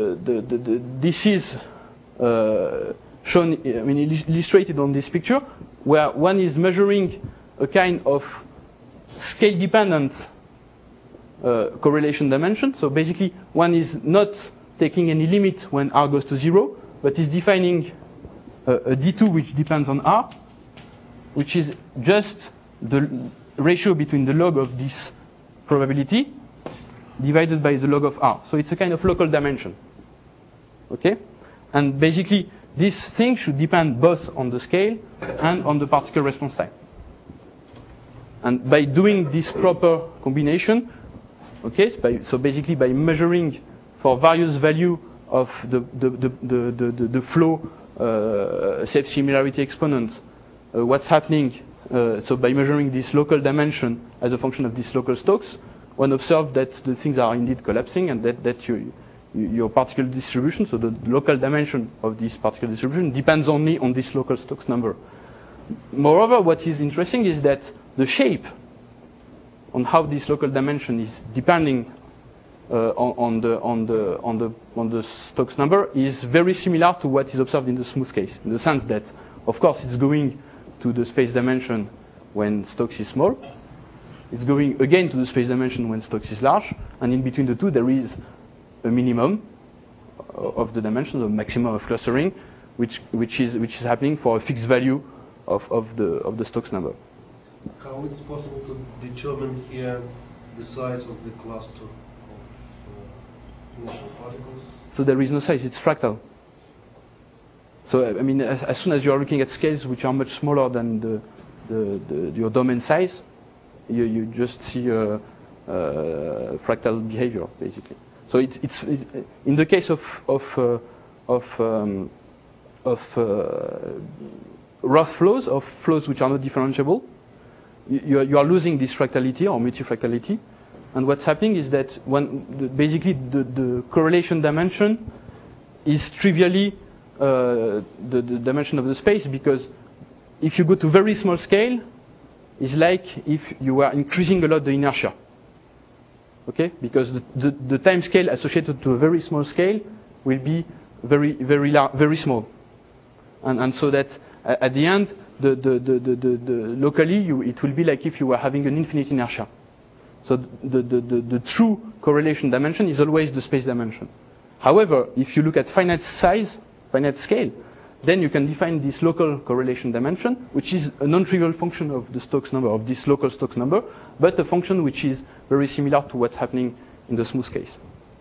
this is shown, I mean, illustrated on this picture where one is measuring a kind of scale-dependent correlation dimension. So basically, one is not taking any limit when R goes to 0, but is defining a D2 which depends on R, which is just the ratio between the log of this probability divided by the log of R. So it's a kind of local dimension. Okay? And basically, this thing should depend both on the scale and on the particle response time. And by doing this proper combination, okay, so basically by measuring for various value of the flow self-similarity exponent, what's happening, so by measuring this local dimension as a function of these local Stokes, one observes that the things are indeed collapsing and that your particle distribution, so the local dimension of this particle distribution, depends only on this local Stokes number. Moreover, what is interesting is that the shape on how this local dimension is depending on the Stokes number is very similar to what is observed in the smooth case, in the sense that, of course, it's going to the space dimension when Stokes is small. It's going again to the space dimension when Stokes is large, and in between the two there is a minimum of the dimension, a maximum of clustering, which is happening for a fixed value of the Stokes number. How it's possible to determine here the size of the cluster of initial particles? So there is no size; it's fractal. So I mean, as soon as you are looking at scales which are much smaller than your domain size, you just see fractal behavior basically. So it's in the case of Roth flows, of flows which are not differentiable, you are losing this fractality or multifractality, and what's happening is that basically the correlation dimension is trivially the dimension of the space, because if you go to very small scale, it's like if you were increasing a lot the inertia. Okay, because the time scale associated to a very small scale will be very small, and so that at the end the locally it will be like if you were having an infinite inertia. So the true correlation dimension is always the space dimension. However, if you look at finite size, finite scale, then you can define this local correlation dimension, which is a non-trivial function of the Stokes number, of this local Stokes number, but a function which is very similar to what's happening in the smooth case.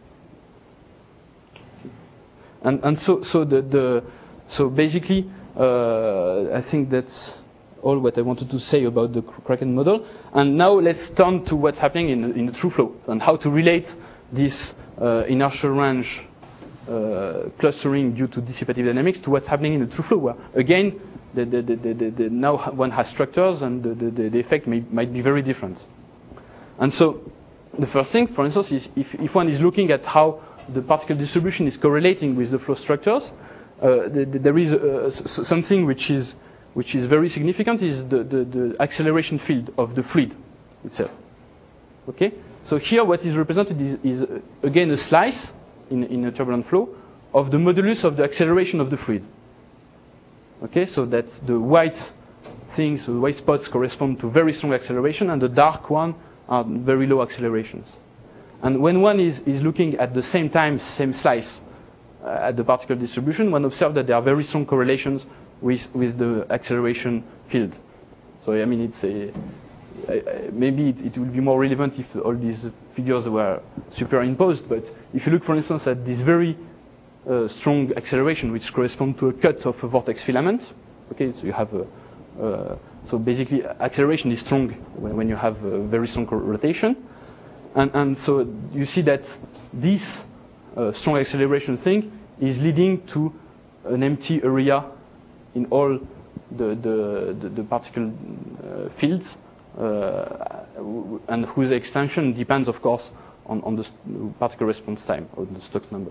And so basically, I think that's all what I wanted to say about the Kraken model. And now let's turn to what's happening in the true flow and how to relate this inertial range clustering due to dissipative dynamics to what's happening in the true flow, where again now one has structures and the effect might be very different. And so the first thing, for instance, is if one is looking at how the particle distribution is correlating with the flow structures, there is something which is very significant, is the acceleration field of the fluid itself. Okay, so here what is represented is again a slice in a turbulent flow of the modulus of the acceleration of the fluid. Okay, so that the white things, the white spots correspond to very strong acceleration, and the dark one are very low accelerations. And when one is looking at the same time, same slice at the particle distribution, one observes that there are very strong correlations with the acceleration field. So I mean, maybe it will be more relevant if all these figures were superimposed, but if you look, for instance, at this very strong acceleration, which corresponds to a cut of a vortex filament, okay, so you have so basically acceleration is strong when you have a very strong rotation, and so you see that this strong acceleration thing is leading to an empty area in all the particle fields, and whose extension depends, of course, on the particle response time, or the Stokes number.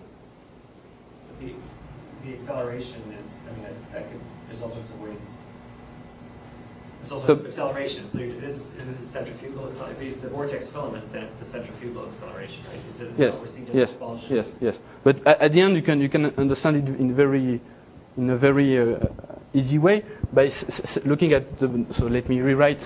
The acceleration is, I mean, there's all sorts of ways. There's all sorts of acceleration. So this is centrifugal acceleration. If it's a vortex filament, then it's a centrifugal acceleration, right? Is it, yes. We're seeing just expulsion? Yes. But at the end, you can understand it in a very easy way by looking at so let me rewrite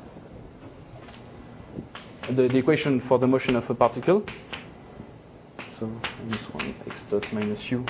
the equation for the motion of a particle. So -1 x dot minus u.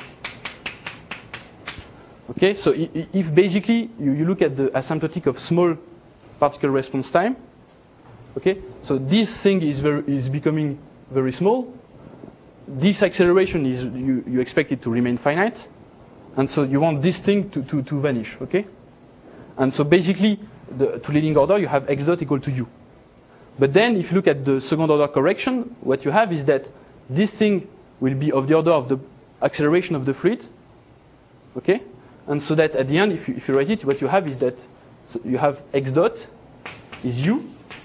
Okay, so if basically you look at the asymptotic of small particle response time, okay, so this thing is becoming very small. This acceleration is you expect it to remain finite, and so you want this thing to vanish, okay? And so basically, to leading order, you have x dot equal to u. But then, if you look at the second order correction, what you have is that this thing will be of the order of the acceleration of the fluid, okay? And so that at the end, if you write it, what you have is that you have x dot is u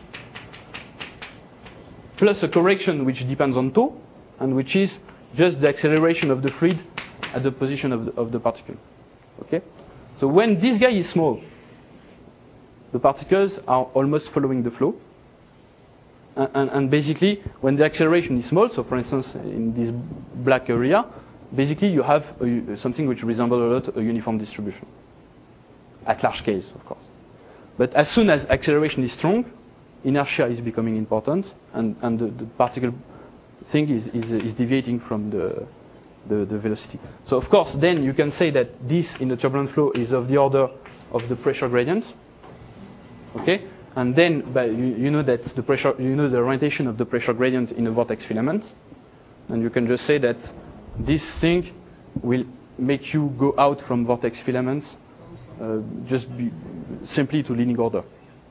plus a correction which depends on tau, and which is just the acceleration of the fluid at the position of the particle. Okay? So when this guy is small, the particles are almost following the flow. And basically, when the acceleration is small, so for instance, in this black area, basically you have something which resembles a lot a uniform distribution. At large scales, of course. But as soon as acceleration is strong, inertia is becoming important, and the particle thing is deviating from the velocity. So of course, then you can say that this in the turbulent flow is of the order of the pressure gradient. Okay, and then you know that the pressure, you know the orientation of the pressure gradient in a vortex filament, and you can just say that this thing will make you go out from vortex filaments just simply to leading order.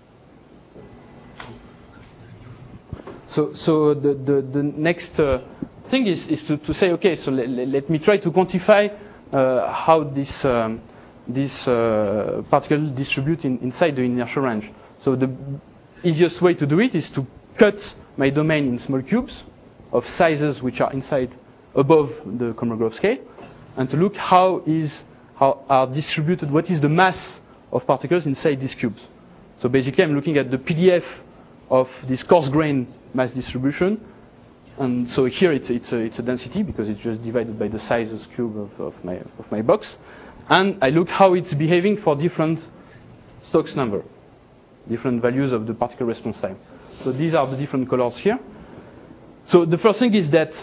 So the next thing is to say, okay, so let me try to quantify how this particle distribute inside the inertial range. So the easiest way to do it is to cut my domain in small cubes of sizes which are above the Kolmogorov scale, and to look how are distributed, what is the mass of particles inside these cubes. So basically I'm looking at the PDF of this coarse grain mass distribution, and so here it's a density because it's just divided by the sizes cube of my box, and I look how it's behaving for different Stokes number, different values of the particle response time. So these are the different colors here. So the first thing is that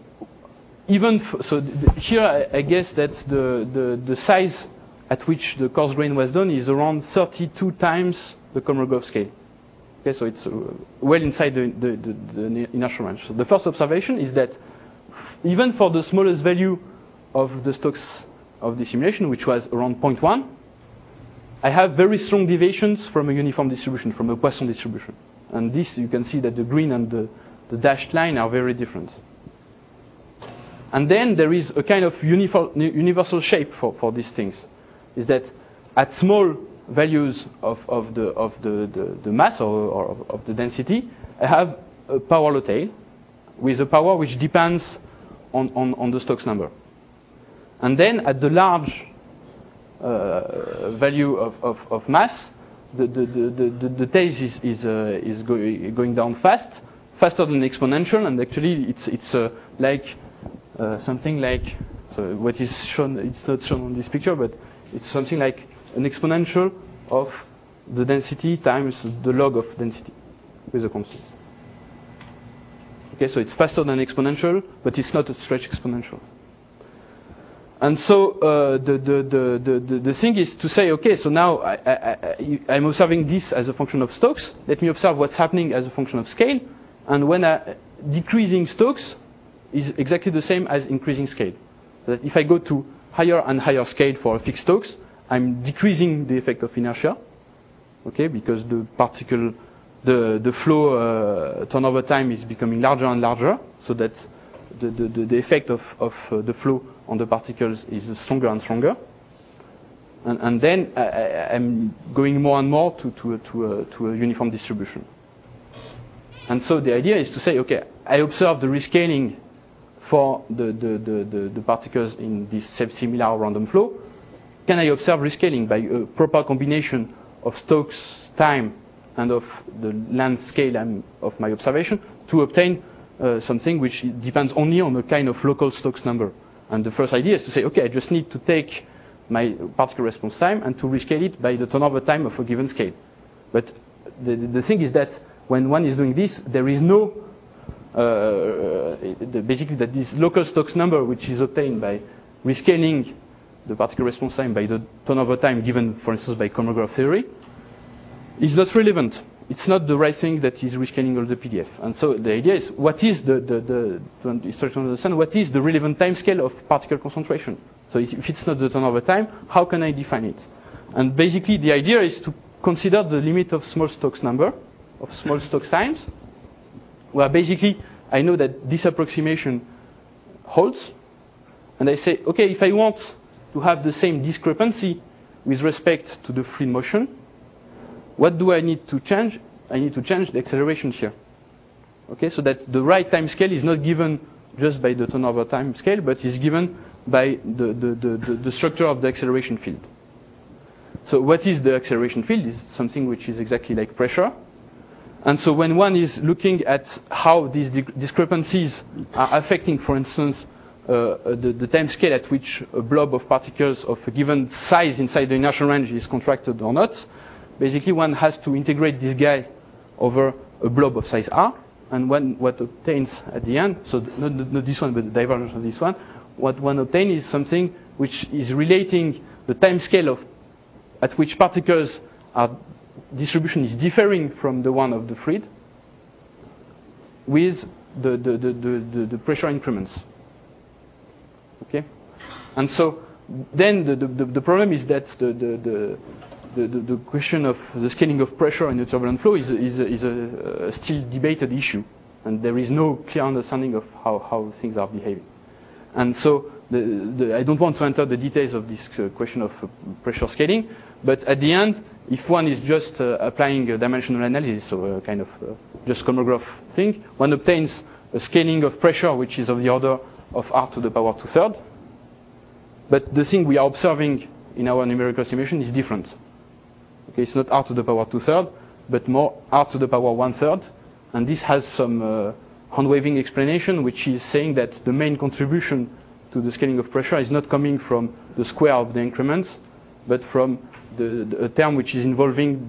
here I guess that the size at which the coarse grain was done is around 32 times the Kolmogorov scale. Okay, so it's well inside the inertial range. So the first observation is that even for the smallest value of the Stokes of the simulation, which was around 0.1, I have very strong deviations from a uniform distribution, from a Poisson distribution. And this, you can see that the green and the dashed line are very different. And then there is a kind of universal shape for these things. Is that at small values of the mass or of the density, I have a power law tail with a power which depends on the Stokes number. And then at the large value of mass, the tail is going down faster than exponential, and actually it's like something like, so what is shown, it's not shown on this picture, but it's something like an exponential of the density times the log of density with a constant. Okay, so it's faster than exponential, but it's not a stretch exponential. And so the thing is to say, okay, so now I'm observing this as a function of Stokes. Let me observe what's happening as a function of scale. And when decreasing Stokes is exactly the same as increasing scale. That if I go to higher and higher scale for a fixed Stokes, I'm decreasing the effect of inertia, okay, because the particle, the flow turnover time is becoming larger and larger, so that the effect of the flow on the particles is stronger and stronger. And then I'm going more and more to a uniform distribution. And so the idea is to say, okay, I observe the rescaling for the particles in this similar random flow. Can I observe rescaling by a proper combination of Stokes time and of the length scale of my observation to obtain something which depends only on a kind of local Stokes number? And the first idea is to say, okay, I just need to take my particle response time and to rescale it by the turnover time of a given scale. But the thing is that when one is doing this, there is no basically that this local Stokes number, which is obtained by rescaling the particle response time by the turnover time given, for instance, by Kolmogorov theory, is not relevant. It's not the right thing that is rescaling all the PDF. And so the idea is, what is to understand what is the relevant time scale of particle concentration? So if it's not the turnover time, how can I define it? And basically the idea is to consider the limit of small Stokes number, of small Stokes times, where basically I know that this approximation holds, and I say, okay, if I want to have the same discrepancy with respect to the fluid motion, what do I need to change? I need to change the acceleration here. Okay, so that the right time scale is not given just by the turnover time scale, but is given by the structure of the acceleration field. So what is the acceleration field? Is something which is exactly like pressure. And so when one is looking at how these discrepancies are affecting, for instance, the time scale at which a blob of particles of a given size inside the inertial range is contracted or not, basically one has to integrate this guy over a blob of size r, and what obtains at the end, so not this one, but the divergence of this one, what one obtains is something which is relating the time scale at which particles are distribution is differing from the one of the fluid with the pressure increments. Okay, and so then the problem is that the question of the scaling of pressure in the turbulent flow is a still debated issue, and there is no clear understanding of how things are behaving. And so I don't want to enter the details of this question of pressure scaling, but at the end, if one is just applying a dimensional analysis, so a kind of just Kolmogorov thing, one obtains a scaling of pressure which is of the order of r to the power 2/3. But the thing we are observing in our numerical simulation is different. Okay, it's not r to the power 2/3, but more r to the power 1/3. And this has some hand-waving explanation, which is saying that the main contribution to the scaling of pressure is not coming from the square of the increments, but from a term which is involving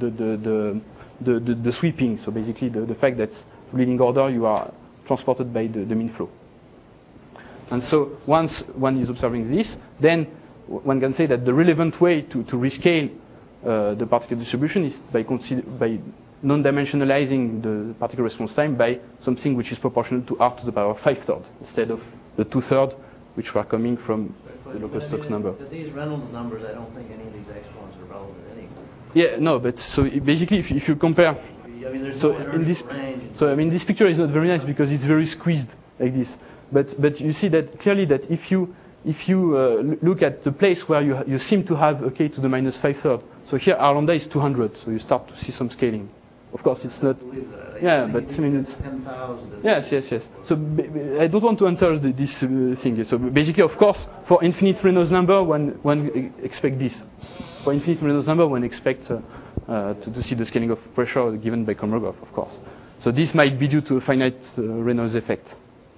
the sweeping. So basically the fact that leading order you are transported by the mean flow. And so once one is observing this, then one can say that the relevant way to rescale the particle distribution is by non-dimensionalizing the particle response time by something which is proportional to r to the power 5/3 instead of the 2/3 which were coming from the local Stokes number. These Reynolds numbers, I don't think any of these exponents are relevant anyway. Yeah, no, but so basically if you compare, I mean, there's so no in this, inertial range. so I mean this picture is not very nice because it's very squeezed like this. But you see that clearly that if you look at the place where you seem to have a k to the minus 5/3, so here r lambda is 200, so you start to see some scaling. Of course, it's not. Yeah, but I mean it's 10,000. Yes. So I don't want to enter this thing. So basically, of course, for infinite Reynolds number, one expect this. For infinite Reynolds number, one expect to see the scaling of pressure given by Kolmogorov, of course. So this might be due to a finite Reynolds effect.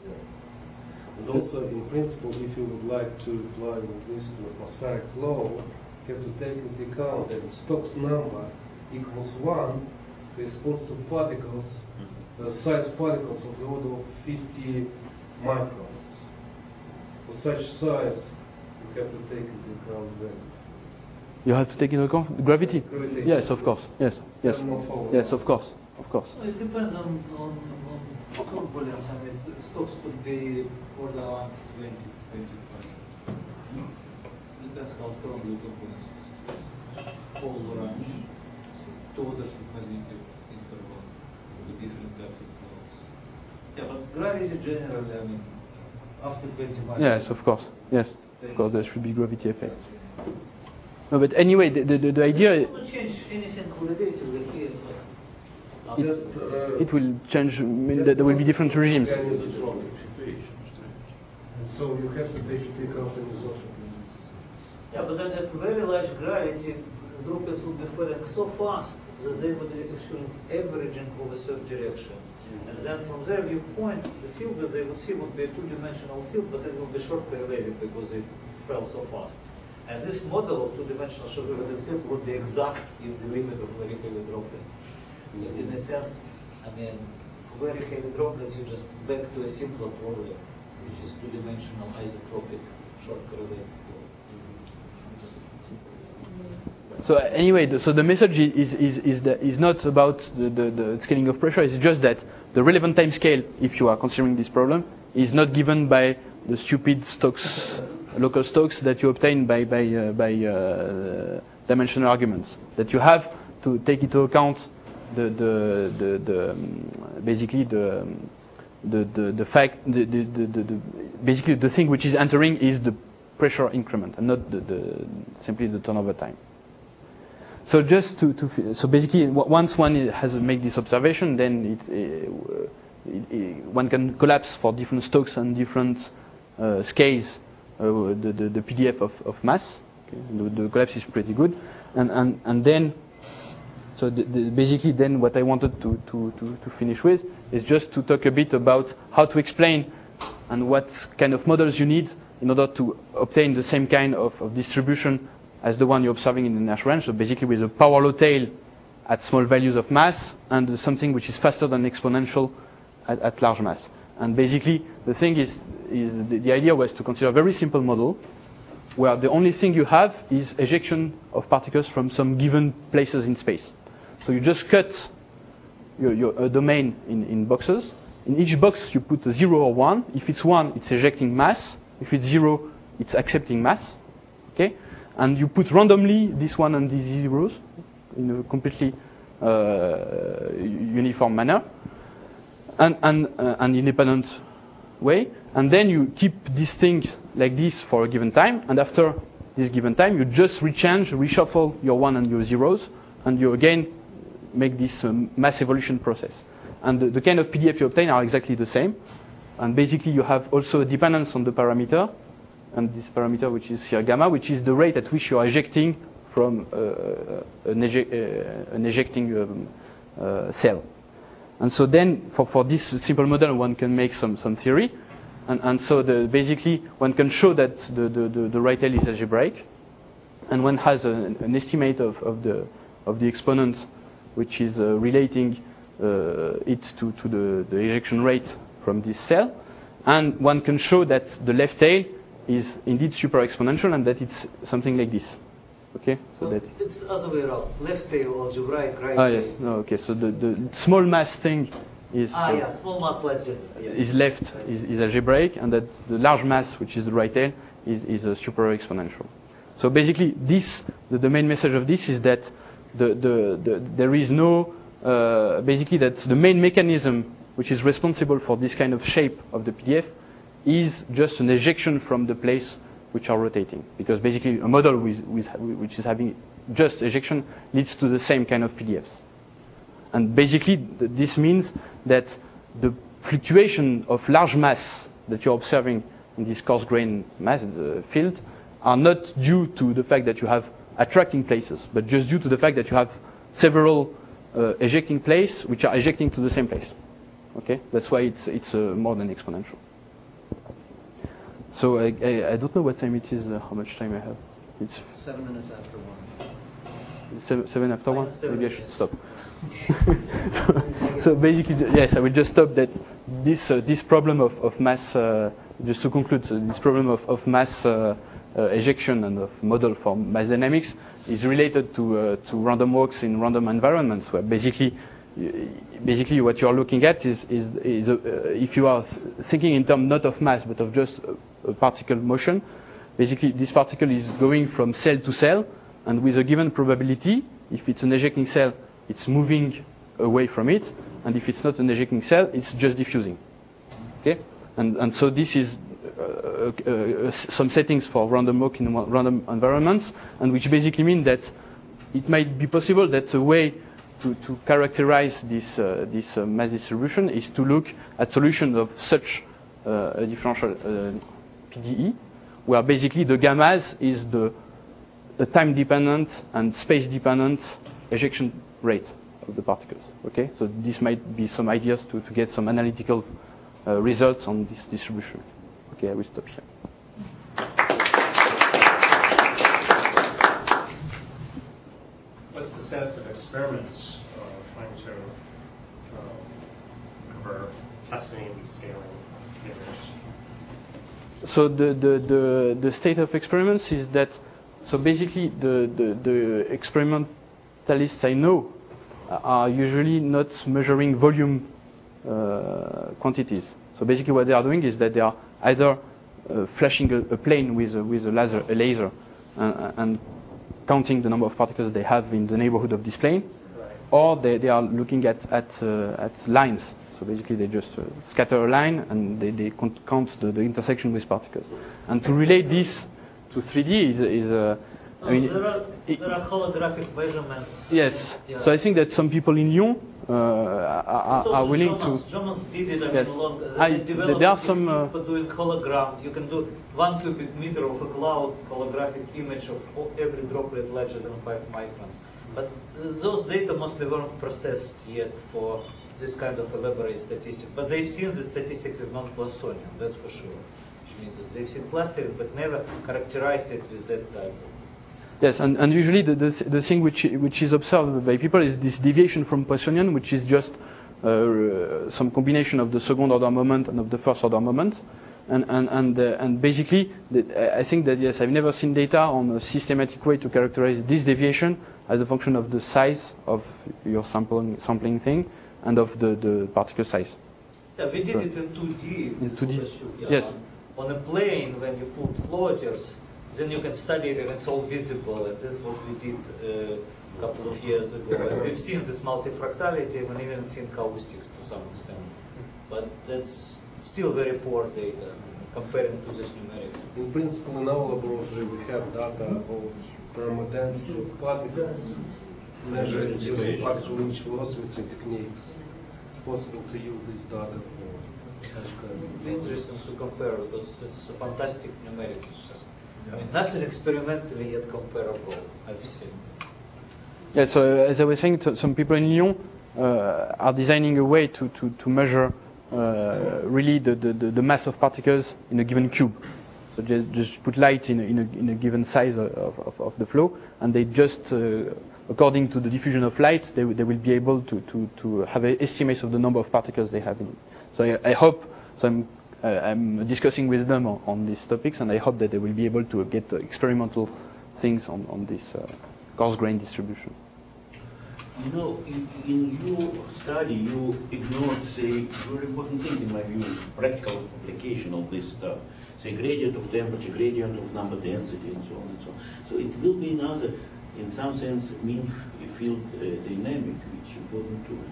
And also, in principle, if you would like to apply this to atmospheric flow, you have to take into account that the Stokes number equals 1 corresponds to particles, size particles of the order of 50 microns. For such size, you have to take into account gravity. You have to take into account gravity? Gravity. Yes, of course. Yes. Yes, of course. It depends on turbulence. I mean, Stokes could be order around 20, 25. Depends how strong the turbulence is. Whole range. Two orders of magnitude interval with different depth of flows. Yeah, but gravity generally, I mean, after 25. Yes, of course. Yes, of course, there should be gravity effects. No, but anyway, the idea. It won't change anything qualitatively here. It will change. I mean, there will be different regimes. And so you have to take into account anisotropy. Yeah, but then at very large gravity, the droplets would be falling so fast that they would be actually averaging over a certain direction. And then from their viewpoint, the field that they would see would be a two-dimensional field, but it will be short correlated because it fell so fast. And this model of two-dimensional shock-related field would be exact in the limit of very heavy droplets. So in a sense, I mean, for very heavy droplets, you just back to a simpler problem, which is two-dimensional isotropic shock-related field. So anyway, so the message is not about the scaling of pressure. It's just that the relevant time scale, if you are considering this problem, is not given by the stupid Stokes, local Stokes that you obtain by dimensional arguments. That you have to take into account basically the fact basically the thing which is entering is the pressure increment and not simply the turnover time. So just so basically once one has made this observation, then one can collapse for different Stokes and different scales the PDF of mass. Okay? The collapse is pretty good, and then so basically then what I wanted to finish with is just to talk a bit about how to explain and what kind of models you need in order to obtain the same kind of distribution as the one you're observing in the Nash range. So basically with a power law tail at small values of mass and something which is faster than exponential at large mass. And basically the thing is the idea was to consider a very simple model where the only thing you have is ejection of particles from some given places in space. So you just cut your domain in boxes. In each box you put a 0 or 1. If it's 1, it's ejecting mass. If it's 0, it's accepting mass. Okay? And you put randomly this 1 and these zeros in a completely uniform manner and independent way. And then you keep this thing like this for a given time. And after this given time, you just reshuffle your 1 and your zeros, and you again make this mass evolution process. And the kind of PDF you obtain are exactly the same. And basically you have also a dependence on the parameter, and this parameter which is here gamma, which is the rate at which you are ejecting from an ejecting cell. And so then for this simple model one can make some theory, and so basically one can show that the right tail is algebraic, and one has an estimate of the exponent which is relating it to the ejection rate from this cell, and one can show that the left tail is indeed super exponential and that it's something like this. Okay, so that it's other way around. Left tail algebraic, right? Yes. No. Okay. So the small mass thing is small mass like this. Yeah. Is left is algebraic, and that the large mass, which is the right tail, is a super exponential. So basically, the main message of this is that there is no basically that the main mechanism which is responsible for this kind of shape of the PDF is just an ejection from the place which are rotating, because basically a model which is having just ejection leads to the same kind of PDFs. And basically this means that the fluctuation of large mass that you're observing in this coarse grain mass field are not due to the fact that you have attracting places, but just due to the fact that you have several ejecting places which are ejecting to the same place. Okay, that's why it's more than exponential. So I don't know what time it is, how much time I have. It's 7 minutes after 1. 7 after 1? Maybe I should stop. so basically, yes, I will just stop that this problem of mass, just to conclude, this problem of mass ejection and of model for mass dynamics is related to random walks in random environments, where basically what you are looking at is if you are thinking in terms not of mass but of just a particle motion, basically this particle is going from cell to cell, and with a given probability, if it's an ejecting cell, it's moving away from it, and if it's not an ejecting cell, it's just diffusing. Okay, and so this is some settings for random walk in random environments, and which basically mean that it might be possible that a way to characterize this mass distribution is to look at solutions of such a differential PDE, where basically the gammas is the time-dependent and space-dependent ejection rate of the particles. Okay, so this might be some ideas to get some analytical results on this distribution. Okay, I will stop here. sense of experiments trying to cover testing, scaling, theories. So the state of experiments is that, so basically the experimentalists I know are usually not measuring volume quantities. So basically what they are doing is that they are either flashing a plane with a laser and counting the number of particles they have in the neighborhood of this plane, or they are looking at lines. So basically they just scatter a line and they count the intersection with particles. And to relate this to 3D is there are holographic measurements. Yes. Yeah. So I think that some people in Lyon are willing Germans did it. Yes. There are some people doing hologram. You can do 1 cubic meter of a cloud holographic image of every droplet larger than 5 microns. But those data mostly weren't processed yet for this kind of elaborate statistics. But they've seen the statistics is not Classonian, that's for sure. Which means that they've seen clustering but never characterized it with that type of. Yes, and usually the thing which is observed by people is this deviation from Poissonian, which is just some combination of the second order moment and of the first order moment, and basically I think that yes, I've never seen data on a systematic way to characterize this deviation as a function of the size of your sampling thing and of the particle size. Yeah, we did it in 2D. In 2D, yeah, yes. On a plane, when you put floaters, then you can study it and it's all visible. And that's what we did a couple of years ago. And we've seen this multifractality and even seen caustics to some extent. But that's still very poor data comparing to this numeric. In principle, in our laboratory, we have data of thermal density of particles measured using particle image velocity techniques. It's possible to use this data for such kind of It's interesting to compare because it's a fantastic numeric system. I mean, nothing experimentally yet comparable I've seen. Yeah, so as I was saying, some people in Lyon are designing a way to measure really the mass of particles in a given cube. So just put light in a given size of the flow, and they just according to the diffusion of light, they will be able to have estimates of the number of particles they have in it. So I hope. So I'm discussing with them on these topics, and I hope that they will be able to get experimental things on this coarse grain distribution. You know, in your study, you ignored, say, very important thing in my view, practical application of this stuff. Say, gradient of temperature, gradient of number density, and so on and so on. So it will be another, in some sense, mean field dynamic, which you important to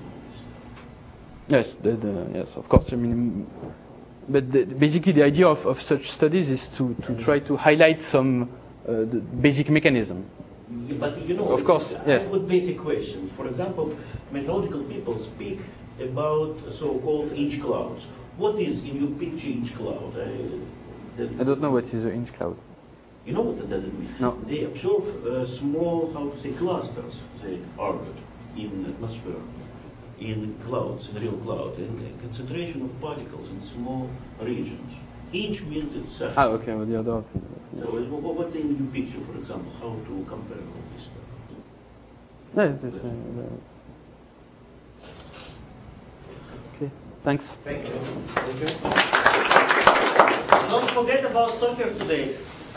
know. Yes, yes, of course. I mean. But basically, the idea of such studies is to try to highlight some the basic mechanism. Yeah, but you know, of course, yes. I've got basic questions. For example, meteorological people speak about so-called inch clouds. What is, in your picture, inch cloud? I don't know what is an inch cloud. You know what does it mean? No. They absorb small, how to say, clusters, they orbit in atmosphere. In clouds, in real cloud, and a concentration of particles in small regions. Inch means it's size. Okay, well, the other thing. So what in your picture, for example, how to compare all this stuff? Okay, thanks. Thank you. Don't forget about soccer today.